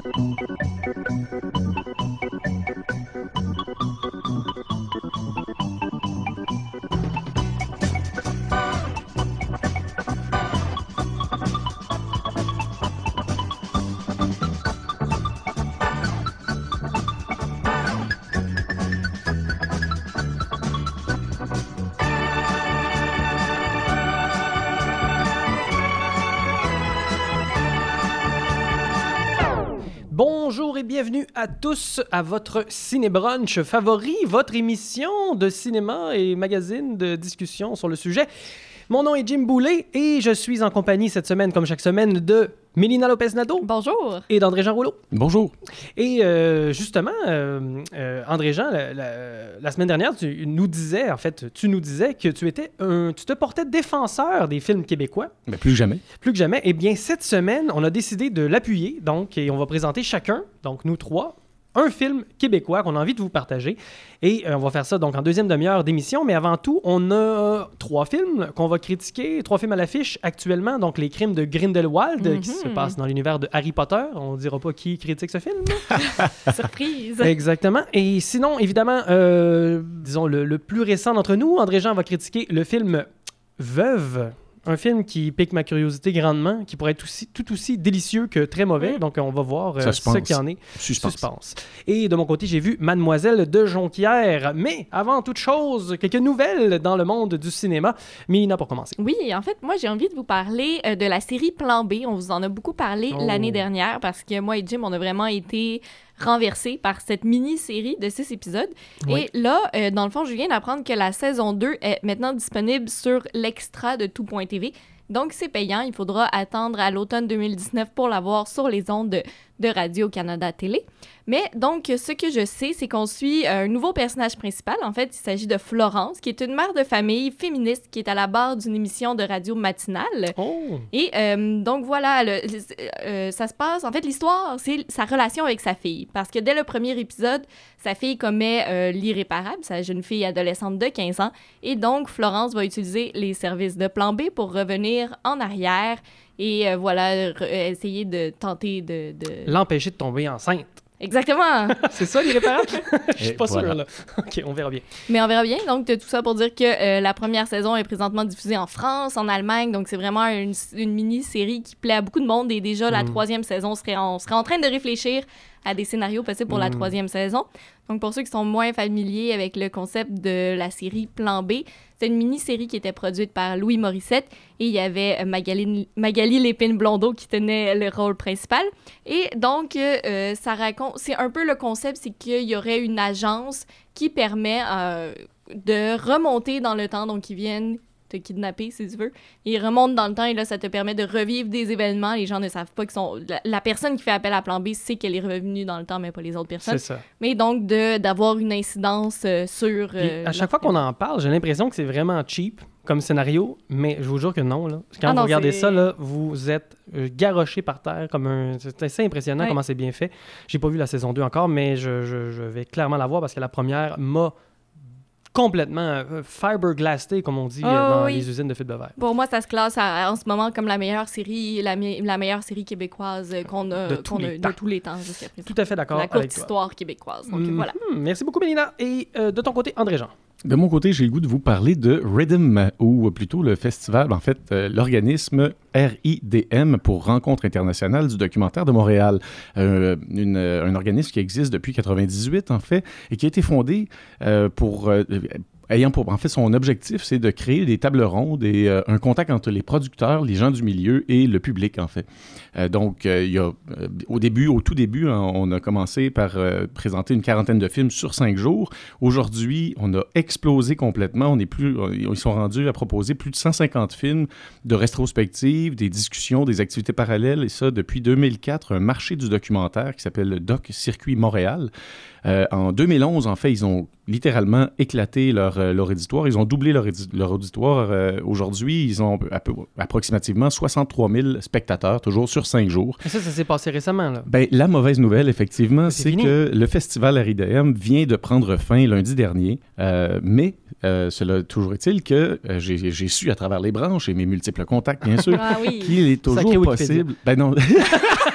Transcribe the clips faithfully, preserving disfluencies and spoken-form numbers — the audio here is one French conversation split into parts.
Bonjour et bienvenue à tous à votre Ciné-Brunch favori, votre émission de cinéma et magazine de discussion sur le sujet. Mon nom est Jim Boulet et je suis en compagnie cette semaine, comme chaque semaine, de Mélina Lopez-Nadeau. Bonjour. Et d'André-Jean Rouleau. Bonjour. Et euh, justement, euh, euh, André-Jean, la, la, la semaine dernière, tu nous disais, en fait, tu nous disais que tu étais un, tu te portais défenseur des films québécois. Mais plus que jamais. Plus que jamais. Eh bien, cette semaine, on a décidé de l'appuyer, donc, et on va présenter chacun, donc nous trois, un film québécois qu'on a envie de vous partager. Et euh, on va faire ça donc en deuxième demi-heure d'émission. Mais avant tout, on a trois films qu'on va critiquer, trois films à l'affiche actuellement. Donc, Les Crimes de Grindelwald, mm-hmm. qui se passe dans l'univers de Harry Potter. On ne dira pas qui critique ce film. Surprise! Exactement. Et sinon, évidemment, euh, disons, le, le plus récent d'entre nous, André-Jean va critiquer le film Veuve. Un film qui pique ma curiosité grandement, qui pourrait être aussi, tout aussi délicieux que très mauvais. Donc, on va voir euh, ce qu'il en est. Suspense. Suspense. Et de mon côté, j'ai vu Mademoiselle de Jonquière. Mais avant toute chose, quelques nouvelles dans le monde du cinéma. Mélina, pour commencer. Oui, en fait, moi, j'ai envie de vous parler euh, de la série Plan B. On vous en a beaucoup parlé oh. l'année dernière parce que moi et Jim, on a vraiment été renversé par cette mini-série de six épisodes. Oui. Et là, euh, dans le fond, je viens d'apprendre que la saison deux est maintenant disponible sur l'extra de tout point T V. Donc, c'est payant. Il faudra attendre à l'automne deux mille dix-neuf pour l'avoir sur les ondes de, de Radio-Canada Télé. Mais donc, ce que je sais, c'est qu'on suit un nouveau personnage principal. En fait, il s'agit de Florence, qui est une mère de famille féministe qui est à la barre d'une émission de radio matinale. Oh. Et euh, donc, voilà, le, euh, ça se passe... En fait, l'histoire, c'est sa relation avec sa fille. Parce que dès le premier épisode, sa fille commet euh, l'irréparable, sa jeune fille adolescente de quinze ans. Et donc, Florence va utiliser les services de Plan B pour revenir en arrière et, euh, voilà, re- essayer de tenter de... de... L'empêcher de tomber enceinte. Exactement! C'est ça, l'irréparable? Je suis pas voilà. sûr, là. OK, on verra bien. Mais on verra bien. Donc, tout ça pour dire que euh, la première saison est présentement diffusée en France, en Allemagne. Donc, c'est vraiment une, une mini-série qui plaît à beaucoup de monde. Et déjà, mm. la troisième saison, serait en, on serait en train de réfléchir à des scénarios possibles pour mm. la troisième saison. Donc, pour ceux qui sont moins familiers avec le concept de la série Plan B, c'est une mini-série qui était produite par Louis Morissette et il y avait Magali, Magali Lépine-Blondeau qui tenait le rôle principal. Et donc, euh, ça raconte... C'est un peu le concept, c'est qu'il y aurait une agence qui permet euh, de remonter dans le temps, donc ils viennent te kidnapper, si tu veux. Ils remontent dans le temps et là, ça te permet de revivre des événements. Les gens ne savent pas qu'ils sont... La, la personne qui fait appel à Plan B sait qu'elle est revenue dans le temps, mais pas les autres personnes. C'est ça. Mais donc, de, d'avoir une incidence euh, sur... Euh, à chaque fois qu'on en parle, j'ai l'impression que c'est vraiment cheap comme scénario, mais je vous jure que non. Là. Quand ah vous non, regardez c'est... ça, là, vous êtes euh, garoché par terre comme un... C'est assez impressionnant ouais. comment c'est bien fait. J'ai pas vu la saison deux encore, mais je, je, je vais clairement la voir parce que la première m'a complètement euh, fiberglassé, comme on dit, oh, euh, dans oui. les usines de fibres de verre. Pour moi, ça se classe à, en ce moment comme la meilleure série, la, la meilleure série québécoise qu'on a de tous, qu'on les, a, temps. de tous les temps jusqu'à présent. Tout à fait d'accord la avec toi. La courte histoire québécoise. Donc, mmh, voilà. Merci beaucoup, Mélina. Et euh, de ton côté, André-Jean. De mon côté, j'ai le goût de vous parler de Rhythm, ou plutôt le festival, en fait, euh, l'organisme R I D M pour Rencontre internationale du documentaire de Montréal. Euh, une, un organisme qui existe depuis quatre-vingt-dix-huit, en fait, et qui a été fondé euh, pour... Euh, ayant pour... En fait, son objectif, c'est de créer des tables rondes et euh, un contact entre les producteurs, les gens du milieu et le public, en fait. Euh, donc, euh, il y a... Euh, au début, au tout début, hein, on a commencé par euh, présenter une quarantaine de films sur cinq jours. Aujourd'hui, on a explosé complètement. On est plus... Ils sont rendus à proposer plus de cent cinquante films de rétrospective, des discussions, des activités parallèles, et ça, depuis deux mille quatre, un marché du documentaire qui s'appelle le Doc Circuit Montréal. Euh, en deux mille onze, en fait, ils ont littéralement éclaté leur, euh, leur auditoire. Ils ont doublé leur, édi- leur auditoire. Euh, aujourd'hui, ils ont à peu, approximativement soixante-trois mille spectateurs, toujours sur cinq jours. Et ça, ça s'est passé récemment, là. Ben, la mauvaise nouvelle, effectivement, c'est, c'est que le festival R I D M vient de prendre fin lundi dernier. Euh, mais euh, cela toujours est-il que euh, j'ai, j'ai su à travers les branches et mes multiples contacts, bien sûr, ah, oui. qu'il est toujours possible... Ben non...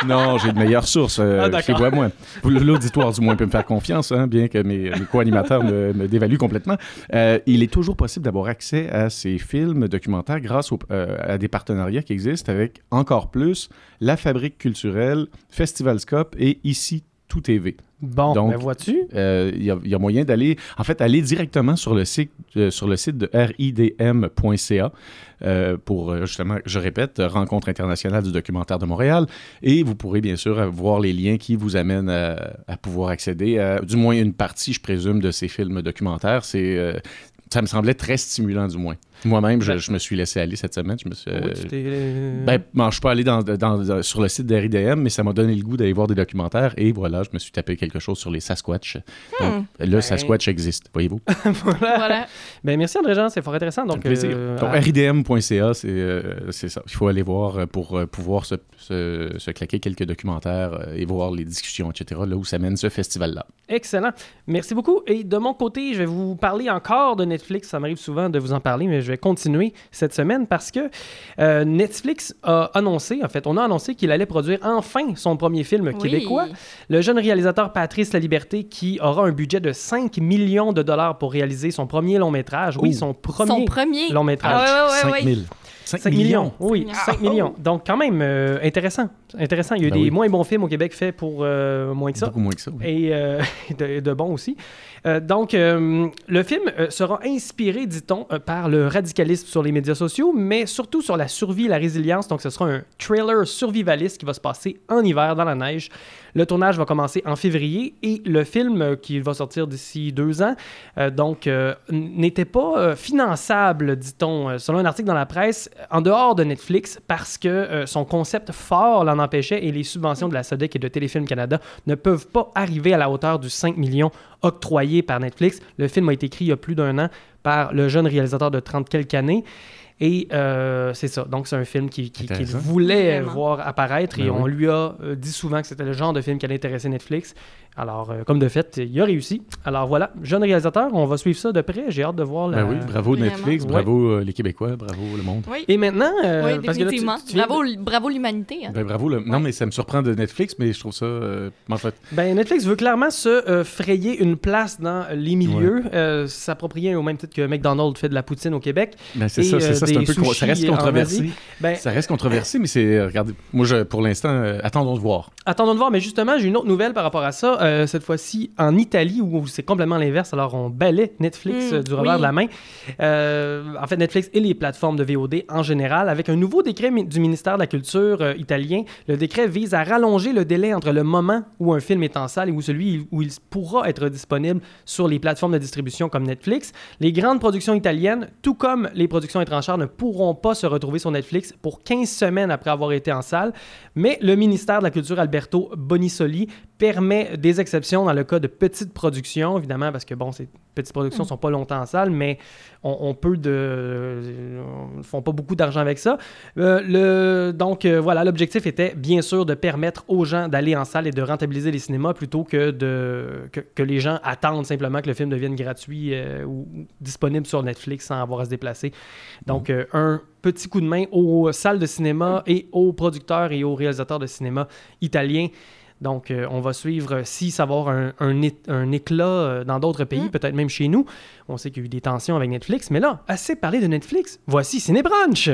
Non, j'ai de meilleures sources euh, Ah, chez moi. L'auditoire, du moins, peut me faire confiance, hein, bien que mes, mes co-animateurs me, me dévaluent complètement. Euh, il est toujours possible d'avoir accès à ces films documentaires grâce au, euh, à des partenariats qui existent avec Encore Plus, La Fabrique culturelle, Festival Scope et Ici Tout T V. Bon, Donc, ben vois-tu? Il euh, y, y a moyen d'aller, en fait, aller directement sur le site, euh, sur le site de R I D M point C A euh, pour, justement, je répète, Rencontre internationale du documentaire de Montréal. Et vous pourrez, bien sûr, voir les liens qui vous amènent à, à pouvoir accéder à, du moins, une partie, je présume, de ces films documentaires. C'est... Euh, ça me semblait très stimulant, du moins. Moi-même, je, je me suis laissé aller cette semaine. Je me suis, euh, Oui, tu t'es, euh... ben, bon, je suis pas allé dans, dans, dans, sur le site de R I D M, mais ça m'a donné le goût d'aller voir des documentaires. Et voilà, je me suis tapé quelque chose sur les Sasquatch. Hmm. Donc, le Ben... Sasquatch existe, voyez-vous. voilà. voilà. Ben, merci André-Jean, c'est fort intéressant. Donc, plaisir. euh, Donc, à... R I D M point C A, c'est, euh, c'est ça. Il faut aller voir pour euh, pouvoir se, se, se claquer quelques documentaires euh, et voir les discussions, et cetera, là où ça mène ce festival-là. Excellent. Merci beaucoup. Et de mon côté, je vais vous parler encore de Netflix. Ça m'arrive souvent de vous en parler, mais je vais continuer cette semaine parce que euh, Netflix a annoncé, en fait, on a annoncé qu'il allait produire enfin son premier film Oui. québécois. Le jeune réalisateur Patrice Laliberté qui aura un budget de cinq millions de dollars pour réaliser son premier long métrage. Oui, Oh. son premier, Son premier. long métrage. Ah, ouais, ouais, ouais, cinq mille. cinq millions. Oui, millions. cinq millions. Donc, quand même, euh, intéressant. Intéressant. Il y a eu Ben des oui. moins bons films au Québec faits pour euh, moins que ça. Beaucoup moins que ça, oui. Et euh, de, de bons aussi. Euh, donc, euh, le film euh, sera inspiré, dit-on, euh, par le radicalisme sur les médias sociaux, mais surtout sur la survie et la résilience. Donc, ce sera un trailer survivaliste qui va se passer en hiver dans la neige. Le tournage va commencer en février et le film euh, qui va sortir d'ici deux ans, euh, donc, euh, n'était pas euh, finançable, dit-on, euh, selon un article dans la presse, en dehors de Netflix, parce que euh, son concept fort l'en empêchait et les subventions de la S O D E C et de Téléfilm Canada ne peuvent pas arriver à la hauteur du cinq millions octroyé par Netflix. Le film a été écrit il y a plus d'un an par le jeune réalisateur de trente quelques années. Et euh, c'est ça. Donc, c'est un film qu'il qui, qui voulait Vraiment. voir apparaître. Ben et oui. on lui a euh, dit souvent que c'était le genre de film qui allait intéresser Netflix. Alors, euh, comme de fait, il a réussi. Alors voilà, jeune réalisateur, on va suivre ça de près. J'ai hâte de voir la... Ben oui, bravo Vraiment. Netflix, Ouais. bravo euh, les Québécois, bravo le monde. Oui, Et maintenant... euh, oui parce que là, tu- définitivement. tu viens de- bravo, bravo l'humanité. Hein. Ben, bravo. Le... Non, mais ça me surprend de Netflix, mais je trouve ça... Euh, en fait, Ben, Netflix veut clairement se euh, frayer une place dans les milieux, euh, s'approprier au même titre que McDonald's fait de la poutine au Québec. ben, c'est Et, ça, c'est euh, ça, c'est un des peu... con- Ça reste sushis en controversé. Asie. Ben, Ça reste controversé, mais c'est... Regardez, moi, je, pour l'instant, euh, attendons de voir. attendons de voir, mais justement, j'ai une autre nouvelle par rapport à ça. Euh, cette fois-ci, en Italie, où c'est complètement l'inverse. Alors, on balaie Netflix Mm, euh, du revers oui. de la main. Euh, en fait, Netflix et les plateformes de V O D en général, avec un nouveau décret mi- du ministère de la Culture euh, italien. Le décret vise à rallonger le délai entre le moment où un film est en salle et où celui où il pourra être disponible sur les plateformes de distribution comme Netflix. Les grandes productions italiennes, tout comme les productions étrangères, ne pourront pas se retrouver sur Netflix pour quinze semaines après avoir été en salle. Mais le ministère de la Culture, Alberto Bonisoli, permet des exceptions dans le cas de petites productions, évidemment, parce que, bon, ces petites productions ne sont pas longtemps en salle, mais on, on peut de... euh, ne font pas beaucoup d'argent avec ça. Euh, le, donc, euh, voilà, l'objectif était, bien sûr, de permettre aux gens d'aller en salle et de rentabiliser les cinémas plutôt que, de, que, que les gens attendent simplement que le film devienne gratuit euh, ou disponible sur Netflix sans avoir à se déplacer. Donc, euh, un petit coup de main aux salles de cinéma et aux producteurs et aux réalisateurs de cinéma italiens. Donc, euh, on va suivre euh, si ça va avoir un, un, é- un éclat euh, dans d'autres pays, Mm. peut-être même chez nous. On sait qu'il y a eu des tensions avec Netflix, mais là, assez parlé de Netflix. Voici Ciné-Brunch!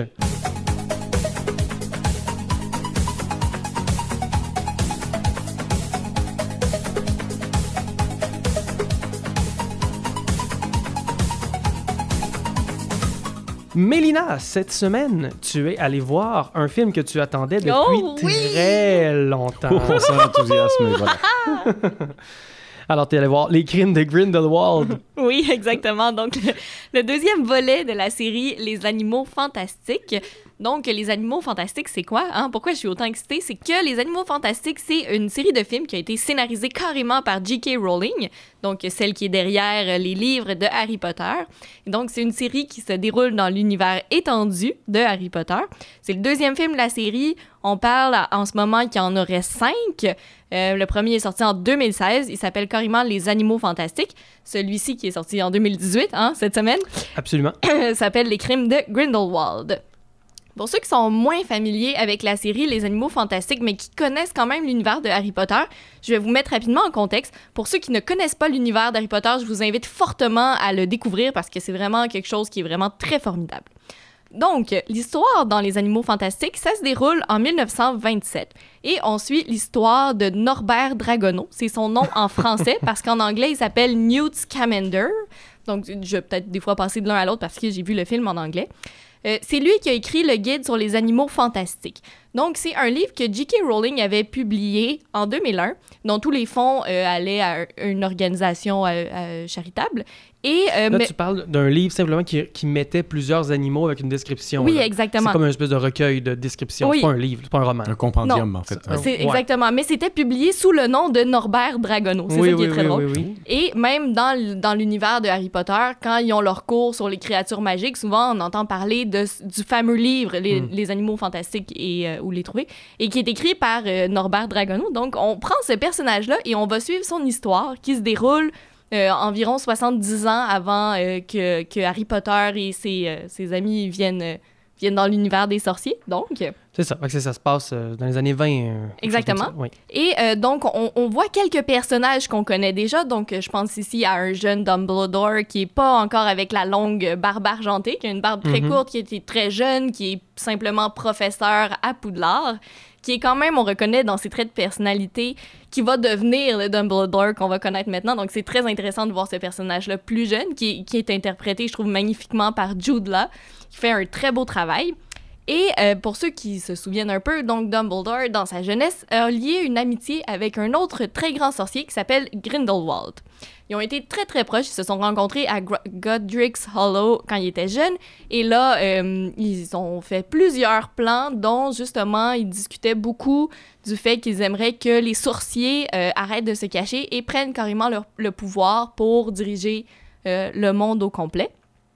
Mélina, cette semaine, tu es allée voir un film que tu attendais depuis Oh, oui! très longtemps. On sent l'enthousiasme, voilà. Alors, tu es allée voir Les Crimes de Grindelwald. Oui, exactement. Donc, le, le deuxième volet de la série Les Animaux Fantastiques. Donc, Les Animaux Fantastiques, c'est quoi? Hein? Pourquoi je suis autant excitée? C'est que Les Animaux Fantastiques, c'est une série de films qui a été scénarisée carrément par J K. Rowling, donc celle qui est derrière les livres de Harry Potter. Et donc, c'est une série qui se déroule dans l'univers étendu de Harry Potter. C'est le deuxième film de la série. On parle à- en ce moment qu'il y en aurait cinq. Euh, le premier est sorti en deux mille seize. Il s'appelle carrément Les Animaux Fantastiques. Celui-ci qui est sorti en deux mille dix-huit, hein, cette semaine, Absolument. s'appelle Les Crimes de Grindelwald. Pour ceux qui sont moins familiers avec la série Les Animaux Fantastiques, mais qui connaissent quand même l'univers de Harry Potter, je vais vous mettre rapidement en contexte. Pour ceux qui ne connaissent pas l'univers d'Harry Potter, je vous invite fortement à le découvrir parce que c'est vraiment quelque chose qui est vraiment très formidable. Donc, l'histoire dans Les Animaux Fantastiques, ça se déroule en dix-neuf cent vingt-sept. Et on suit l'histoire de Norbert Dragono. C'est son nom en français parce qu'en anglais, il s'appelle Newt Scamander. Donc, je vais peut-être des fois passer de l'un à l'autre parce que j'ai vu le film en anglais. Euh, c'est lui qui a écrit le guide sur les animaux fantastiques. Donc, c'est un livre que J K Rowling avait publié en deux mille un, dont tous les fonds euh, allaient à une organisation euh, euh, charitable. Et, euh, là, mais... tu parles d'un livre simplement qui, qui mettait plusieurs animaux avec une description. Oui, là. exactement. C'est comme une espèce de recueil de description. Oui. C'est pas un livre, c'est pas un roman. Un compendium, Non. en fait. C'est Ouais. exactement. Mais c'était publié sous le nom de Norbert Dragono. C'est oui, ça qui oui, est très oui, drôle. oui, oui. Et même dans, l- dans l'univers de Harry Potter, quand ils ont leur cours sur les créatures magiques, souvent on entend parler de, du fameux livre Les, Mm. les animaux fantastiques et euh, où les trouver, et qui est écrit par euh, Norbert Dragono. Donc on prend ce personnage-là et on va suivre son histoire qui se déroule euh, environ soixante-dix ans avant euh, que, que Harry Potter et ses, euh, ses amis viennent, euh, viennent dans l'univers des sorciers. Donc... C'est ça. Fait que ça se passe euh, dans les années vingt. euh, quelque Exactement. chose comme ça. Oui. Et euh, donc, on, on voit quelques personnages qu'on connaît déjà. Donc, euh, je pense ici à un jeune Dumbledore qui est pas encore avec la longue barbe argentée, qui a une barbe très Mhm. courte, qui était très jeune, qui est simplement professeur à Poudlard, qui est quand même, on reconnaît dans ses traits de personnalité, qui va devenir le Dumbledore qu'on va connaître maintenant. Donc, c'est très intéressant de voir ce personnage-là plus jeune, qui, qui est interprété, je trouve, magnifiquement par Jude Law, qui fait un très beau travail. Et euh, pour ceux qui se souviennent un peu, donc Dumbledore, dans sa jeunesse, a lié une amitié avec un autre très grand sorcier qui s'appelle Grindelwald. Ils ont été très très proches, ils se sont rencontrés à Gr- Godric's Hollow quand ils étaient jeunes. Et là, euh, ils ont fait plusieurs plans, dont justement, ils discutaient beaucoup du fait qu'ils aimeraient que les sorciers euh, arrêtent de se cacher et prennent carrément leur, le pouvoir pour diriger euh, le monde au complet.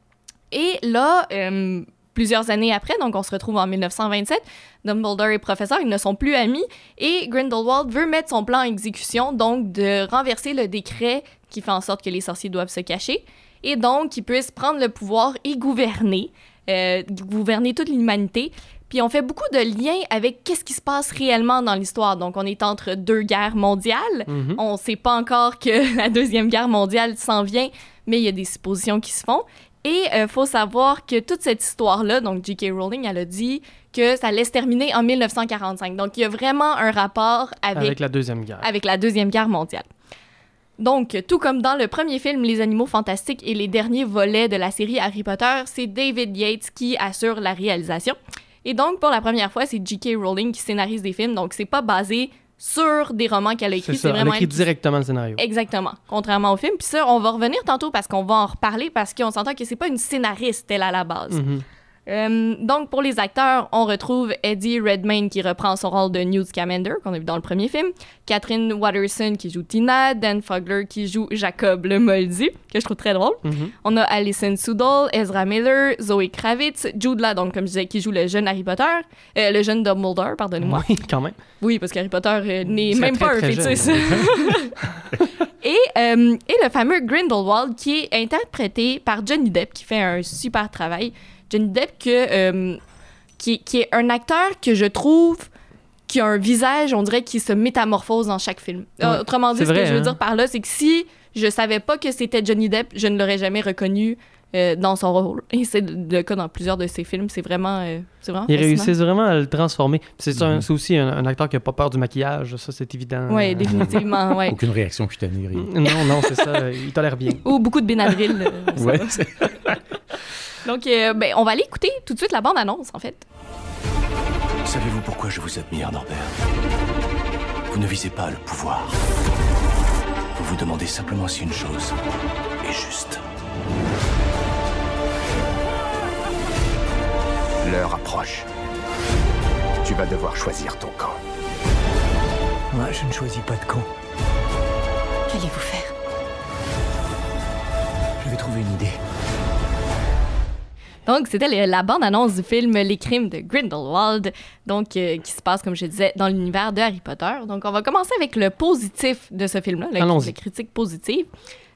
Et là... Euh, Plusieurs années après, donc on se retrouve en dix-neuf cent vingt-sept, Dumbledore et professeur, ils ne sont plus amis et Grindelwald veut mettre son plan en exécution, donc de renverser le décret qui fait en sorte que les sorciers doivent se cacher et donc qu'ils puissent prendre le pouvoir et gouverner, euh, gouverner toute l'humanité. Puis on fait beaucoup de liens avec qu'est-ce qui se passe réellement dans l'histoire. Donc on est entre deux guerres mondiales. Mhm. On ne sait pas encore que la Deuxième Guerre mondiale s'en vient, mais il y a des suppositions qui se font. Et il euh, faut savoir que toute cette histoire-là, donc J K Rowling, elle a dit que ça allait se terminer en dix-neuf cent quarante-cinq. Donc, il y a vraiment un rapport avec, Avec la Deuxième Guerre. avec la Deuxième Guerre mondiale. Donc, tout comme dans le premier film, Les Animaux Fantastiques et les derniers volets de la série Harry Potter, c'est David Yates qui assure la réalisation. Et donc, pour la première fois, c'est J K Rowling qui scénarise des films, donc c'est pas basé sur des romans qu'elle a écrits. C'est ça, c'est vraiment elle écrit elle qui- directement le scénario. Exactement, contrairement au film. Puis ça, on va revenir tantôt parce qu'on va en reparler parce qu'on s'entend que c'est pas une scénariste, elle, à la base. Mhm. Euh, donc, pour les acteurs, on retrouve Eddie Redmayne qui reprend son rôle de Newt Scamander, qu'on a vu dans le premier film, Catherine Watterson qui joue Tina, Dan Fogler qui joue Jacob le Moldu, que je trouve très drôle. Mhm. On a Alison Sudol, Ezra Miller, Zoe Kravitz, Jude Law, donc comme je disais, qui joue le jeune Harry Potter, euh, le jeune Dumbledore, pardonnez-moi. Oui, quand même. Oui, parce qu'Harry Potter euh, n'est Il serait même pas très, un très fœtus. jeune. et, euh, et le fameux Grindelwald, qui est interprété par Johnny Depp, qui fait un super travail. Johnny Depp, que, euh, qui, qui est un acteur que je trouve qui a un visage, on dirait, qui se métamorphose dans chaque film. Ouais, Euh, autrement dit, c'est ce vrai, que je veux hein? dire par là, c'est que si je savais pas que c'était Johnny Depp, je ne l'aurais jamais reconnu euh, dans son rôle. Et c'est le cas dans plusieurs de ses films. C'est vraiment, euh, c'est vraiment Ils fascinant. réussissent vraiment à le transformer. Puis C'est un- Mhm. c'est aussi un, un acteur qui n'a pas peur du maquillage, ça c'est évident. Oui, Euh, définitivement, ouais. Aucune réaction cutanée. rien. Non, non, c'est ça, il tolère bien. Ou beaucoup de Benadryl. euh, ça Ouais, va. c'est- Donc, euh, ben, on va aller écouter tout de suite la bande-annonce, en fait. Savez-vous pourquoi je vous admire, Norbert? Vous ne visez pas le pouvoir. Vous vous demandez simplement si une chose est juste. L'heure approche. Tu vas devoir choisir ton camp. Moi, je ne choisis pas de camp. Qu'allez-vous faire? Je vais trouver une idée. Donc, c'était le- la bande-annonce du film Les Crimes de Grindelwald, donc euh, qui se passe, comme je disais, dans l'univers de Harry Potter. Donc, on va commencer avec le positif de ce film-là, la, Allons-y. la critique positive.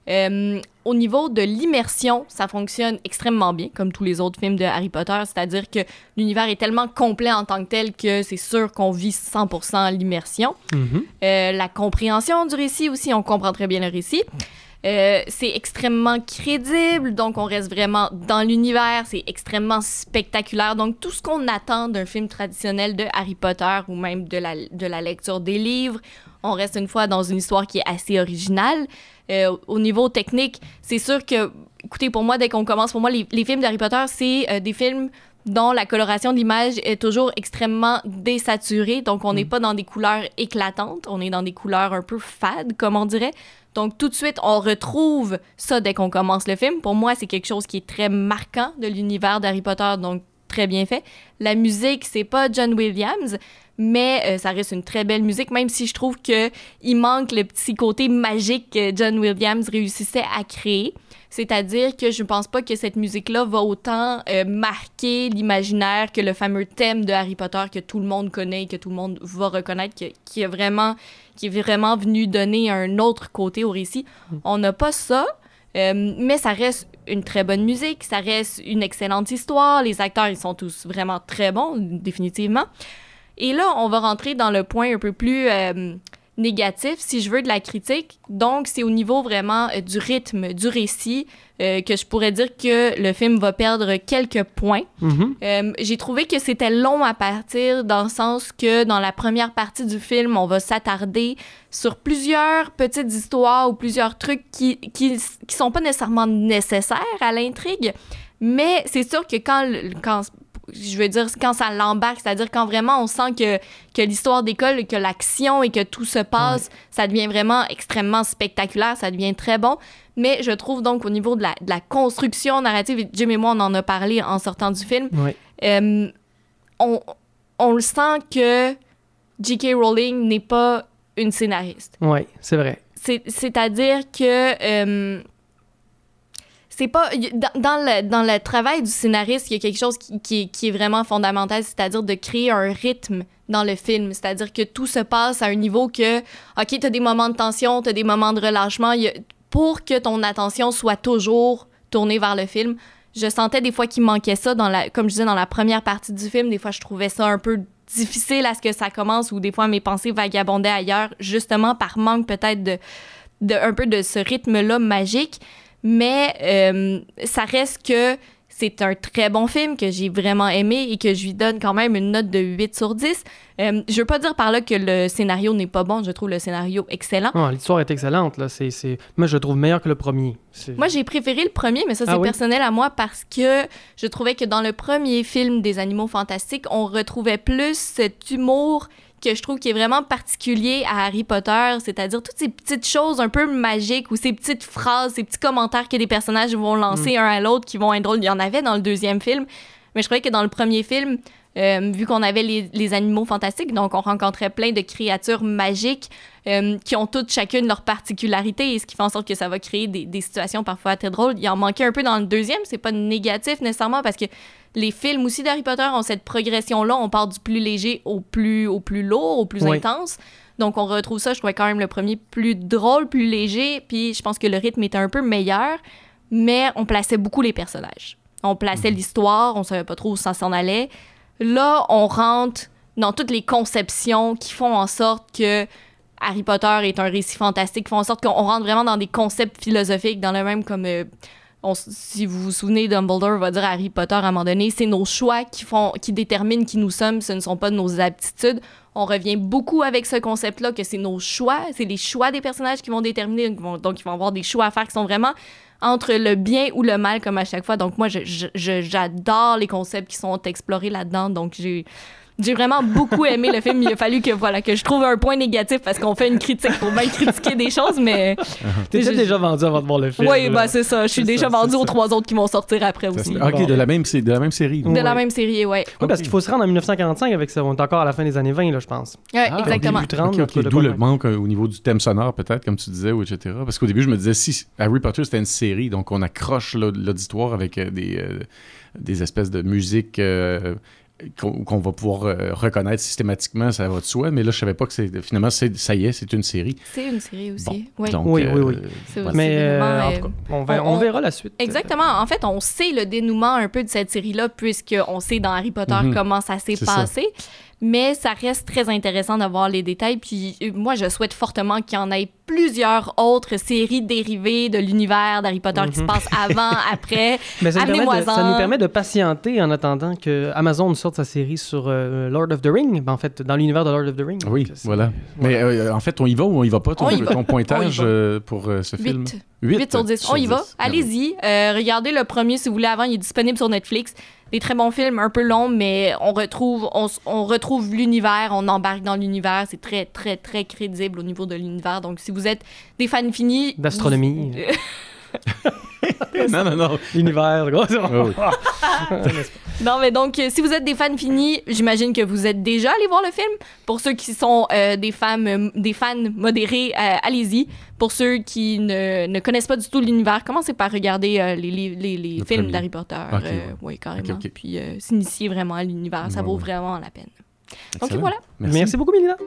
Euh, au niveau de l'immersion, ça fonctionne extrêmement bien, comme tous les autres films de Harry Potter, c'est-à-dire que l'univers est tellement complet en tant que tel que c'est sûr qu'on vit cent pour cent l'immersion. Mm-hmm. Euh, la compréhension du récit aussi, on comprend très bien le récit. Euh, c'est extrêmement crédible, donc on reste vraiment dans l'univers, c'est extrêmement spectaculaire. Donc tout ce qu'on attend d'un film traditionnel de Harry Potter ou même de la, de la lecture des livres, on reste une fois dans une histoire qui est assez originale. Euh, au niveau technique, c'est sûr que, écoutez, pour moi, dès qu'on commence, pour moi, les, les films d'Harry Potter, c'est euh, des films dont la coloration de l'image est toujours extrêmement désaturée. Donc, on n'est mm. pas dans des couleurs éclatantes, on est dans des couleurs un peu fades, comme on dirait. Donc, tout de suite, on retrouve ça dès qu'on commence le film. Pour moi, c'est quelque chose qui est très marquant de l'univers d'Harry Potter, donc très bien fait. La musique, c'est pas John Williams, mais euh, ça reste une très belle musique, même si je trouve qu'il manque le petit côté magique que John Williams réussissait à créer. C'est-à-dire que je ne pense pas que cette musique-là va autant euh, marquer l'imaginaire que le fameux thème de Harry Potter que tout le monde connaît et que tout le monde va reconnaître, que, qui, est vraiment, qui est vraiment venu donner un autre côté au récit. On n'a pas ça, euh, mais ça reste une très bonne musique, ça reste une excellente histoire. Les acteurs, ils sont tous vraiment très bons, définitivement. Et là, on va rentrer dans le point un peu plus euh, négatif, si je veux, de la critique. Donc, c'est au niveau vraiment euh, du rythme, du récit, euh, que je pourrais dire que le film va perdre quelques points. Mm-hmm. Euh, j'ai trouvé que c'était long à partir, dans le sens que dans la première partie du film, on va s'attarder sur plusieurs petites histoires ou plusieurs trucs qui, qui, qui sont pas nécessairement nécessaires à l'intrigue. Mais c'est sûr que quand... quand je veux dire, quand ça l'embarque, c'est-à-dire quand vraiment on sent que, que l'histoire décolle, que l'action et que tout se passe, ouais. Ça devient vraiment extrêmement spectaculaire, ça devient très bon. Mais je trouve donc au niveau de la, de la construction narrative, et Jim et moi, on en a parlé en sortant du film, ouais. euh, on, on le sent que J K. Rowling n'est pas une scénariste. Oui, c'est vrai. C'est, c'est-à-dire que... Euh, c'est pas dans, dans le dans le travail du scénariste, il y a quelque chose qui, qui, qui est vraiment fondamental, c'est-à-dire de créer un rythme dans le film, c'est-à-dire que tout se passe à un niveau que OK, t'as des moments de tension, t'as des moments de relâchement, il y a, pour que ton attention soit toujours tournée vers le film. Je sentais des fois qu'il manquait ça dans la comme je disais dans la première partie du film, des fois je trouvais ça un peu difficile à ce que ça commence, ou des fois mes pensées vagabondaient ailleurs, justement par manque peut-être de, de un peu de ce rythme-là magique. Mais euh, ça reste que c'est un très bon film que j'ai vraiment aimé et que je lui donne quand même une note de huit sur dix. Euh, je veux pas dire par là que le scénario n'est pas bon. Je trouve le scénario excellent. Oh, l'histoire est excellente. Là. C'est, c'est... Moi, je le trouve meilleur que le premier. C'est... Moi, j'ai préféré le premier, mais ça, c'est ah, oui? personnel à moi parce que je trouvais que dans le premier film des Animaux Fantastiques, on retrouvait plus cet humour que je trouve qui est vraiment particulier à Harry Potter, c'est-à-dire toutes ces petites choses un peu magiques ou ces petites phrases, ces petits commentaires que les personnages vont lancer mm. un à l'autre qui vont être drôles. Il y en avait dans le deuxième film, mais je trouvais que dans le premier film, euh, vu qu'on avait les, les animaux fantastiques, donc on rencontrait plein de créatures magiques euh, qui ont toutes chacune leur particularité, et ce qui fait en sorte que ça va créer des, des situations parfois très drôles. Il en manquait un peu dans le deuxième, c'est pas négatif nécessairement parce que les films aussi d'Harry Potter ont cette progression-là. On part du plus léger au plus, au plus lourd, au plus oui. intense. Donc, on retrouve ça. Je trouvais quand même le premier plus drôle, plus léger. Puis, je pense que le rythme était un peu meilleur. Mais on plaçait beaucoup les personnages. On plaçait mmh. l'histoire. On savait pas trop où ça s'en allait. Là, on rentre dans toutes les conceptions qui font en sorte que Harry Potter est un récit fantastique, qui font en sorte qu'on rentre vraiment dans des concepts philosophiques, dans le même comme... Euh, On, si vous vous souvenez, Dumbledore va dire à Harry Potter à un moment donné, c'est nos choix qui font, qui déterminent qui nous sommes, ce ne sont pas nos aptitudes. On revient beaucoup avec ce concept-là, que c'est nos choix, c'est les choix des personnages qui vont déterminer, donc ils vont avoir des choix à faire qui sont vraiment entre le bien ou le mal, comme à chaque fois. Donc moi, je, je, je, j'adore les concepts qui sont explorés là-dedans, donc j'ai... J'ai vraiment beaucoup aimé le film. Il a fallu que, voilà, que je trouve un point négatif parce qu'on fait une critique pour bien critiquer des choses, mais... T'es je... déjà vendu avant de voir le film. Oui, bah c'est ça. Je suis c'est déjà ça, vendu aux trois autres qui vont sortir après c'est aussi. Ça. OK, de la même, de la même série. De ouais. la même série, oui. Oui, okay. Parce qu'il faut se rendre en dix-neuf cent quarante-cinq avec ça. On est encore à la fin des années vingt, là, je pense. Oui, ah, exactement. Début trente, okay, okay. D'où le manque euh, au niveau du thème sonore, peut-être, comme tu disais, ou et cetera. Parce qu'au début, je me disais, si Harry Potter, c'était une série, donc on accroche là, l'auditoire avec euh, des, euh, des espèces de musique... Euh, qu'on, qu'on va pouvoir euh, reconnaître systématiquement, ça va de soi, mais là, je savais pas que c'est, finalement, c'est, ça y est, c'est une série. C'est une série aussi, Bon, oui. Donc, Oui, oui, oui. euh, C'est voilà. Mais euh, vraiment, en euh, tout cas, on, ver- on- on verra la suite. Exactement. En fait, on sait le dénouement un peu de cette série-là, puisqu'on sait dans Harry Potter Mhm. comment ça s'est C'est passé. Mais ça reste très intéressant d'avoir les détails. Puis euh, moi, je souhaite fortement qu'il y en ait plusieurs autres séries dérivées de l'univers d'Harry Potter qui se Mhm. passent avant, après. Mais ça nous, permet de, Amenez-moi-en. ça nous permet de patienter en attendant que Amazon sorte sa série sur euh, Lord of the Ring. Ben, en fait, dans l'univers de Lord of the Ring. Oui, Donc, c'est- voilà. Mais euh, en fait, on y va ou on y va pas, ton, On y va. ton pointage On y va. euh, pour euh, ce film? Huit. huit sur dix. On y va. Allez-y. Euh, regardez le premier si vous voulez avant. Il est disponible sur Netflix. Des très bons films, un peu longs, mais on retrouve, on, s- on retrouve l'univers, on embarque dans l'univers. C'est très, très, très crédible au niveau de l'univers. Donc, si vous êtes des fans finis... D'astronomie. Non, non, non. L'univers, gros. Oh, oui. Non, mais donc, euh, si vous êtes des fans finis, j'imagine que vous êtes déjà allés voir le film. Pour ceux qui sont euh, des, fans, euh, des fans modérés, euh, allez-y. Pour ceux qui ne, ne connaissent pas du tout l'univers, commencez par regarder euh, les, les, les, les Le films premier. d'Harry Potter. Ok, euh, ouais. oui, carrément. Ok, ok. Puis euh, s'initier vraiment à l'univers. Ça Ouais, vaut ouais. vraiment la peine. Donc, Excellent. voilà. Merci. Merci beaucoup, Mélina.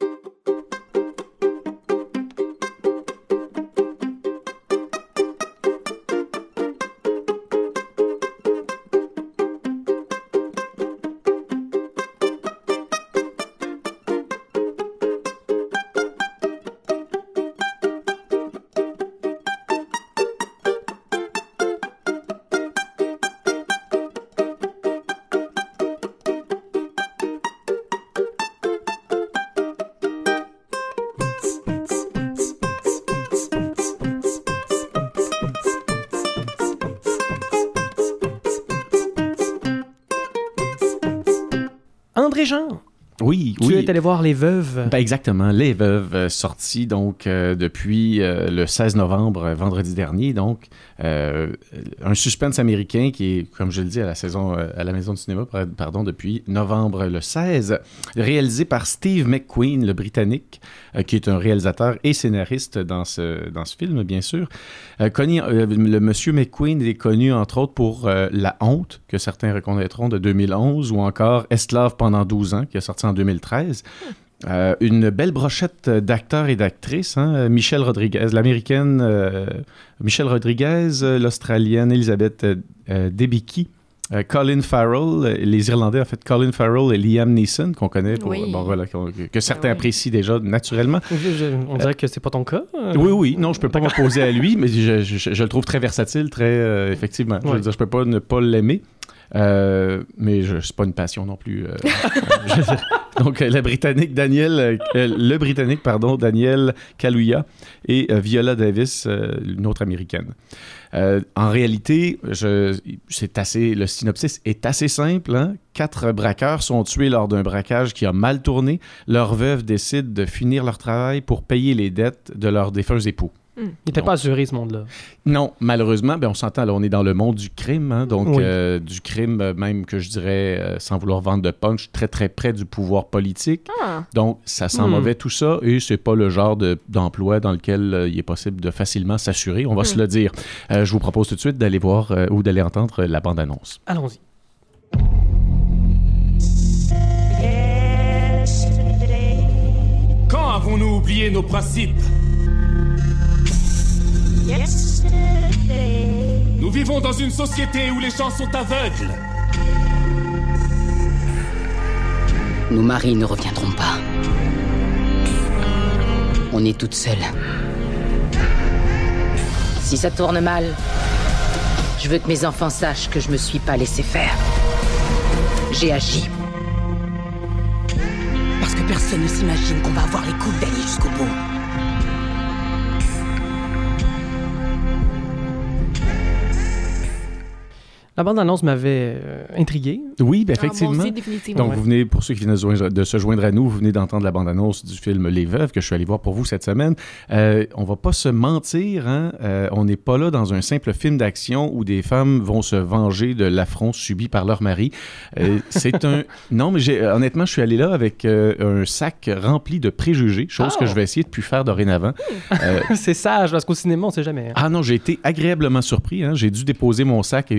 André Jean, Oui, tu oui. es allé voir Les Veuves. Ben exactement, Les Veuves, euh, sorti donc euh, depuis euh, le seize novembre, euh, vendredi dernier, donc euh, un suspense américain qui est, comme je le dis, à la saison, euh, à la Maison du cinéma, par- pardon, depuis novembre le seize, réalisé par Steve McQueen, le Britannique, euh, qui est un réalisateur et scénariste dans ce, dans ce film, bien sûr. Euh, connu, euh, le monsieur McQueen est connu, entre autres, pour euh, La Honte, que certains reconnaîtront, de deux mille onze, ou encore Esclave pendant douze ans, qui est sorti en deux mille treize. Euh, une belle brochette d'acteurs et d'actrices. Hein? Michelle Rodriguez, l'américaine euh, Michelle Rodriguez, l'australienne Elizabeth euh, Debicki, euh, Colin Farrell, les Irlandais en fait, Colin Farrell et Liam Neeson, qu'on connaît, pour, Oui. bon, voilà, qu'on- que certains oui. apprécient déjà naturellement. Je- je- on dirait que c'est pas ton cas. euh. Oui, oui, non, je peux pas m'opposer à lui, mais je, je- je le trouve très versatile, très, euh, effectivement. Je veux Ouais. dire, je peux pas ne pas l'aimer. Euh, mais je c'est pas une passion non plus. euh, je veux dire. Donc, euh, le Britannique Daniel, euh, le Britannique, pardon, Daniel Kaluuya et euh, Viola Davis, euh, une autre américaine. Euh, en réalité, je, c'est assez, le synopsis est assez simple. Hein? Quatre braqueurs sont tués lors d'un braquage qui a mal tourné. Leur veuve décide de finir leur travail pour payer les dettes de leurs défunts époux. Il était pas assuré, ce monde-là. Non, malheureusement, ben on s'entend, là, on est dans le monde du crime, hein, donc Oui. euh, du crime euh, même que je dirais, euh, sans vouloir vendre de punch, très très près du pouvoir politique. Ah. Donc, ça sent Hmm. mauvais tout ça, et c'est pas le genre de- d'emploi dans lequel euh, il est possible de facilement s'assurer, on va se le dire. Euh, je vous propose tout de suite d'aller voir euh, ou d'aller entendre la bande-annonce. Allons-y. Quand avons-nous oublié nos principes? Nous vivons dans une société où les gens sont aveugles. Nos maris ne reviendront pas. On est toutes seules. Si ça tourne mal, je veux que mes enfants sachent que je me suis pas laissé faire. J'ai agi. Parce que personne ne s'imagine qu'on va avoir les coups d'aller jusqu'au bout. La bande-annonce m'avait euh, intrigué. Oui, ben Ah, moi effectivement. aussi, définitivement. Donc, vous venez, pour ceux qui viennent de se joindre- de se joindre à nous, vous venez d'entendre la bande-annonce du film Les Veuves que je suis allé voir pour vous cette semaine. Euh, on va pas se mentir, hein? Euh, on n'est pas là dans un simple film d'action où des femmes vont se venger de l'affront subi par leur mari. Euh, c'est un... Non, mais j'ai, honnêtement, je suis allé là avec euh, un sac rempli de préjugés, chose Oh. que je vais essayer de plus faire dorénavant. Euh, C'est sage, parce qu'au cinéma, on sait jamais. hein. ah non, j'ai été agréablement surpris. Hein? J'ai dû déposer mon sac et euh, carrément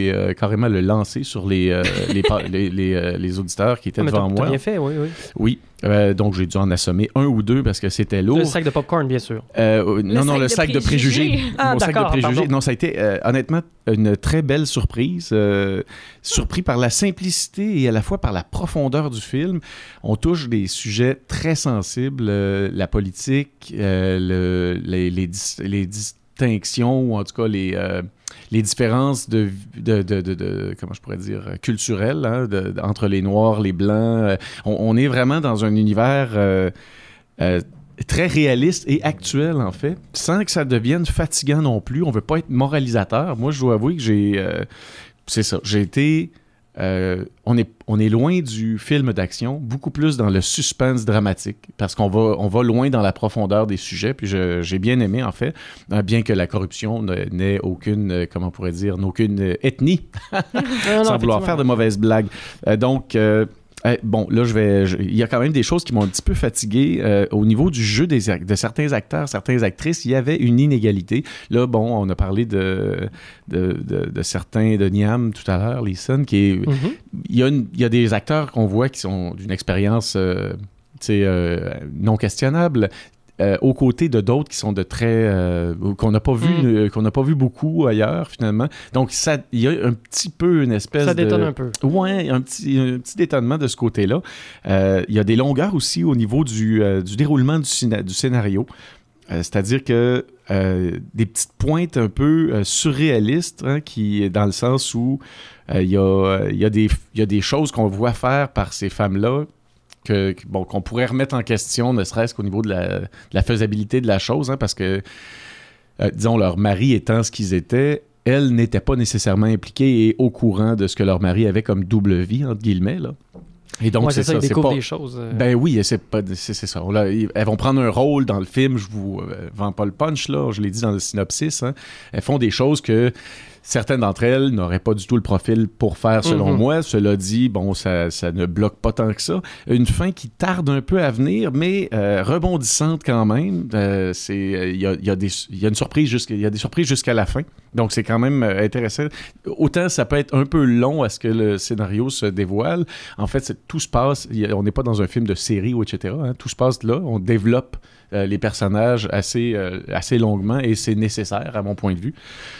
carrément le lancer sur les, euh, les, pa- les, les, euh, les auditeurs qui étaient Ah, mais devant t'as, moi. T'as bien fait, oui, oui. Oui, euh, donc j'ai dû en assommer un ou deux parce que c'était lourd. Le sac de popcorn, bien sûr. Euh, non, non, sac le de sac de préjugés. préjugés. Ah, Mon sac de d'accord, préjugés. pardon. Non, ça a été euh, honnêtement une très belle surprise. Euh, surpris par la simplicité et à la fois par la profondeur du film. On touche des sujets très sensibles, euh, la politique, euh, le, les, les, dis- les distinctions, ou en tout cas les... Euh, les différences de, de, de, de, de comment je pourrais dire, culturelles, hein, de, de, entre les Noirs, les Blancs. On, on est vraiment dans un univers euh, euh, très réaliste et actuel, en fait, sans que ça devienne fatigant non plus. On ne veut pas être moralisateur. Moi, je dois avouer que j'ai... Euh, c'est ça, j'ai été... Euh, on, est, on est loin du film d'action, beaucoup plus dans le suspense dramatique, parce qu'on va, on va loin dans la profondeur des sujets, puis je, j'ai bien aimé, en fait, hein, bien que la corruption ne- n'ait aucune, euh, comment on pourrait dire, n'aucune euh, ethnie, Non, non, sans vouloir faire de mauvaises blagues. Euh, donc... Euh, Eh, bon, là, je vais. je- il y a quand même des choses qui m'ont un petit peu fatigué. Euh, au niveau du jeu des, ac- de certains acteurs, certaines actrices, il y avait une inégalité. Là, bon, on a parlé de, de, de, de certains, de Niam tout à l'heure, Leeson, qui est. Mhm. Il y a, une- il y a des acteurs qu'on voit qui sont d'une expérience euh, tu sais, euh, non questionnable. Euh, aux côtés de d'autres qui sont de très euh, qu'on n'a pas vu Mm. euh, qu'on n'a pas vu beaucoup ailleurs finalement. Donc ça, il y a un petit peu une espèce Ça détonne de un peu. ouais, un petit un petit détonnement de ce côté-là. Euh, il y a des longueurs aussi au niveau du, euh, du déroulement du, scéna- du scénario. Euh, c'est-à-dire que euh, des petites pointes un peu euh, surréalistes, hein, qui, dans le sens où euh, il y, a, il y, a des- il y a des choses qu'on voit faire par ces femmes-là que, que- bon, qu'on pourrait remettre en question, ne serait-ce qu'au niveau de la, de la faisabilité de la chose, hein, parce que, euh, disons, leur mari étant ce qu'ils étaient, elles n'étaient pas nécessairement impliquées et au courant de ce que leur mari avait comme double vie, entre guillemets, là. Et donc, Ouais, c'est, c'est ça, ça, ils c'est découvrent pas... des choses. euh. Ben oui, c'est, pas, c'est, c'est ça. On l'a- elles vont prendre un rôle dans le film, je vous euh, vends pas le punch, là, je l'ai dit dans le synopsis. Hein. Elles font des choses que certaines d'entre elles n'auraient pas du tout le profil pour faire, selon Mhm. moi. Cela dit, bon, ça, ça ne bloque pas tant que ça. Une fin qui tarde un peu à venir, mais euh, rebondissante quand même. Euh, c'est, il y a, il y a des, il y a une surprise jusqu'à, il y a des surprises jusqu'à la fin. Donc, c'est quand même euh, intéressant. Autant ça peut être un peu long à ce que le scénario se dévoile. En fait, c'est, tout se passe, il y a- on n'est pas dans un film de série ou et cetera. Hein. Tout se passe là. On développe euh, les personnages assez, euh, assez longuement et c'est nécessaire à mon point de vue.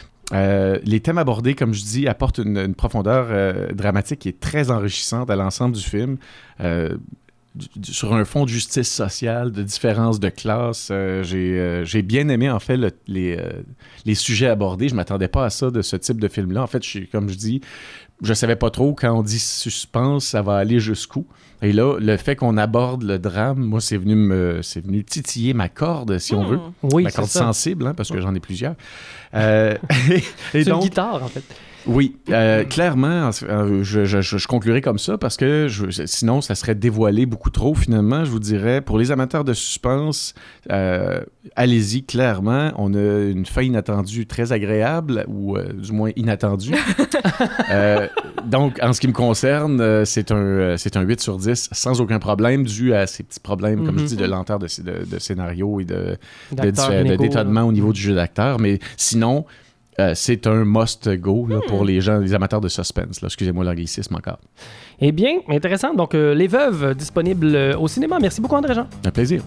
Euh, les thèmes abordés, comme je dis, apportent une, une profondeur euh, dramatique qui est très enrichissante à l'ensemble du film. Euh, du- du- sur un fond de justice sociale, de différence de classe, euh, j'ai, euh, j'ai bien aimé en fait le- les, euh, les sujets abordés. Je m'attendais pas à ça de ce type de film-là. En fait, je, suis- comme je dis, je savais pas trop quand on dit suspense, ça va aller jusqu'où. Et là, le fait qu'on aborde le drame, moi, c'est venu me, c'est venu titiller ma corde, si on Hmm. veut. Oui, Ma c'est corde ça. sensible, hein, parce que j'en ai plusieurs. Euh, et C'est donc, une guitare, en fait. oui, euh, clairement, euh, je, je, je, je conclurai comme ça parce que je, sinon, ça serait dévoilé beaucoup trop finalement. Je vous dirais, pour les amateurs de suspense, euh, allez-y, clairement. On a une fin inattendue très agréable, ou euh, du moins inattendue. Euh, donc, en ce qui me concerne, euh, c'est un, euh, c'est un huit sur dix sans aucun problème, dû à ces petits problèmes, comme Mhm. je dis, de lenteur de, de, de scénario et de, de, D'acteurs diffé- de inégaux, détonnement là. au niveau du jeu d'acteur. Mais sinon, euh, c'est un must-go là, pour les gens, les amateurs de suspense. Là. Excusez-moi l'anglicisme encore. Eh bien, intéressant. Donc, euh, Les Veuves, euh, disponibles euh, au cinéma. Merci beaucoup, André-Jean. Un plaisir.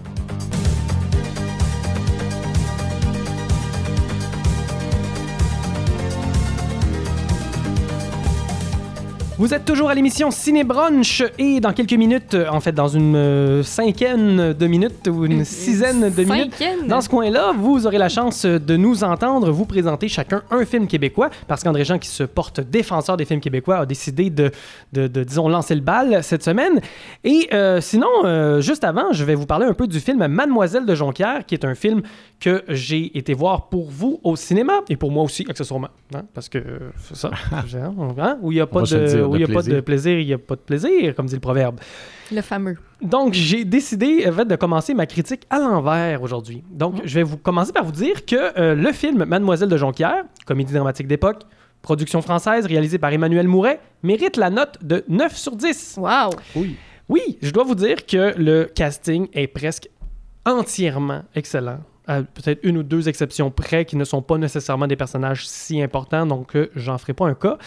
Vous êtes toujours à l'émission Ciné Brunch et dans quelques minutes, euh, en fait dans une euh, cinquaine de minutes ou une sizaine de minutes, Cinquième. dans ce coin-là, vous aurez la chance de nous entendre vous présenter chacun un film québécois parce qu'André Jean, qui se porte défenseur des films québécois, a décidé de, de, de, disons, lancer le bal cette semaine. Et euh, sinon, euh, juste avant, je vais vous parler un peu du film Mademoiselle de Jonquière, qui est un film que j'ai été voir pour vous au cinéma et pour moi aussi, accessoirement. Hein, parce que euh, c'est ça, hein, où il n'y a pas On va se le de... dire, Où il de n'y a pas plaisir. de plaisir, il n'y a pas de plaisir, comme dit le proverbe. Le fameux. Donc, j'ai décidé en fait, de commencer ma critique à l'envers aujourd'hui. Donc, je vais vous commencer par vous dire que euh, le film Mademoiselle de Jonquière, comédie dramatique d'époque, production française réalisée par Emmanuel Mouret, mérite la note de neuf sur dix. Wow. Oui. Oui, je dois vous dire que le casting est presque entièrement excellent. À peut-être une ou deux exceptions près qui ne sont pas nécessairement des personnages si importants, donc euh, j'en ferai pas un cas.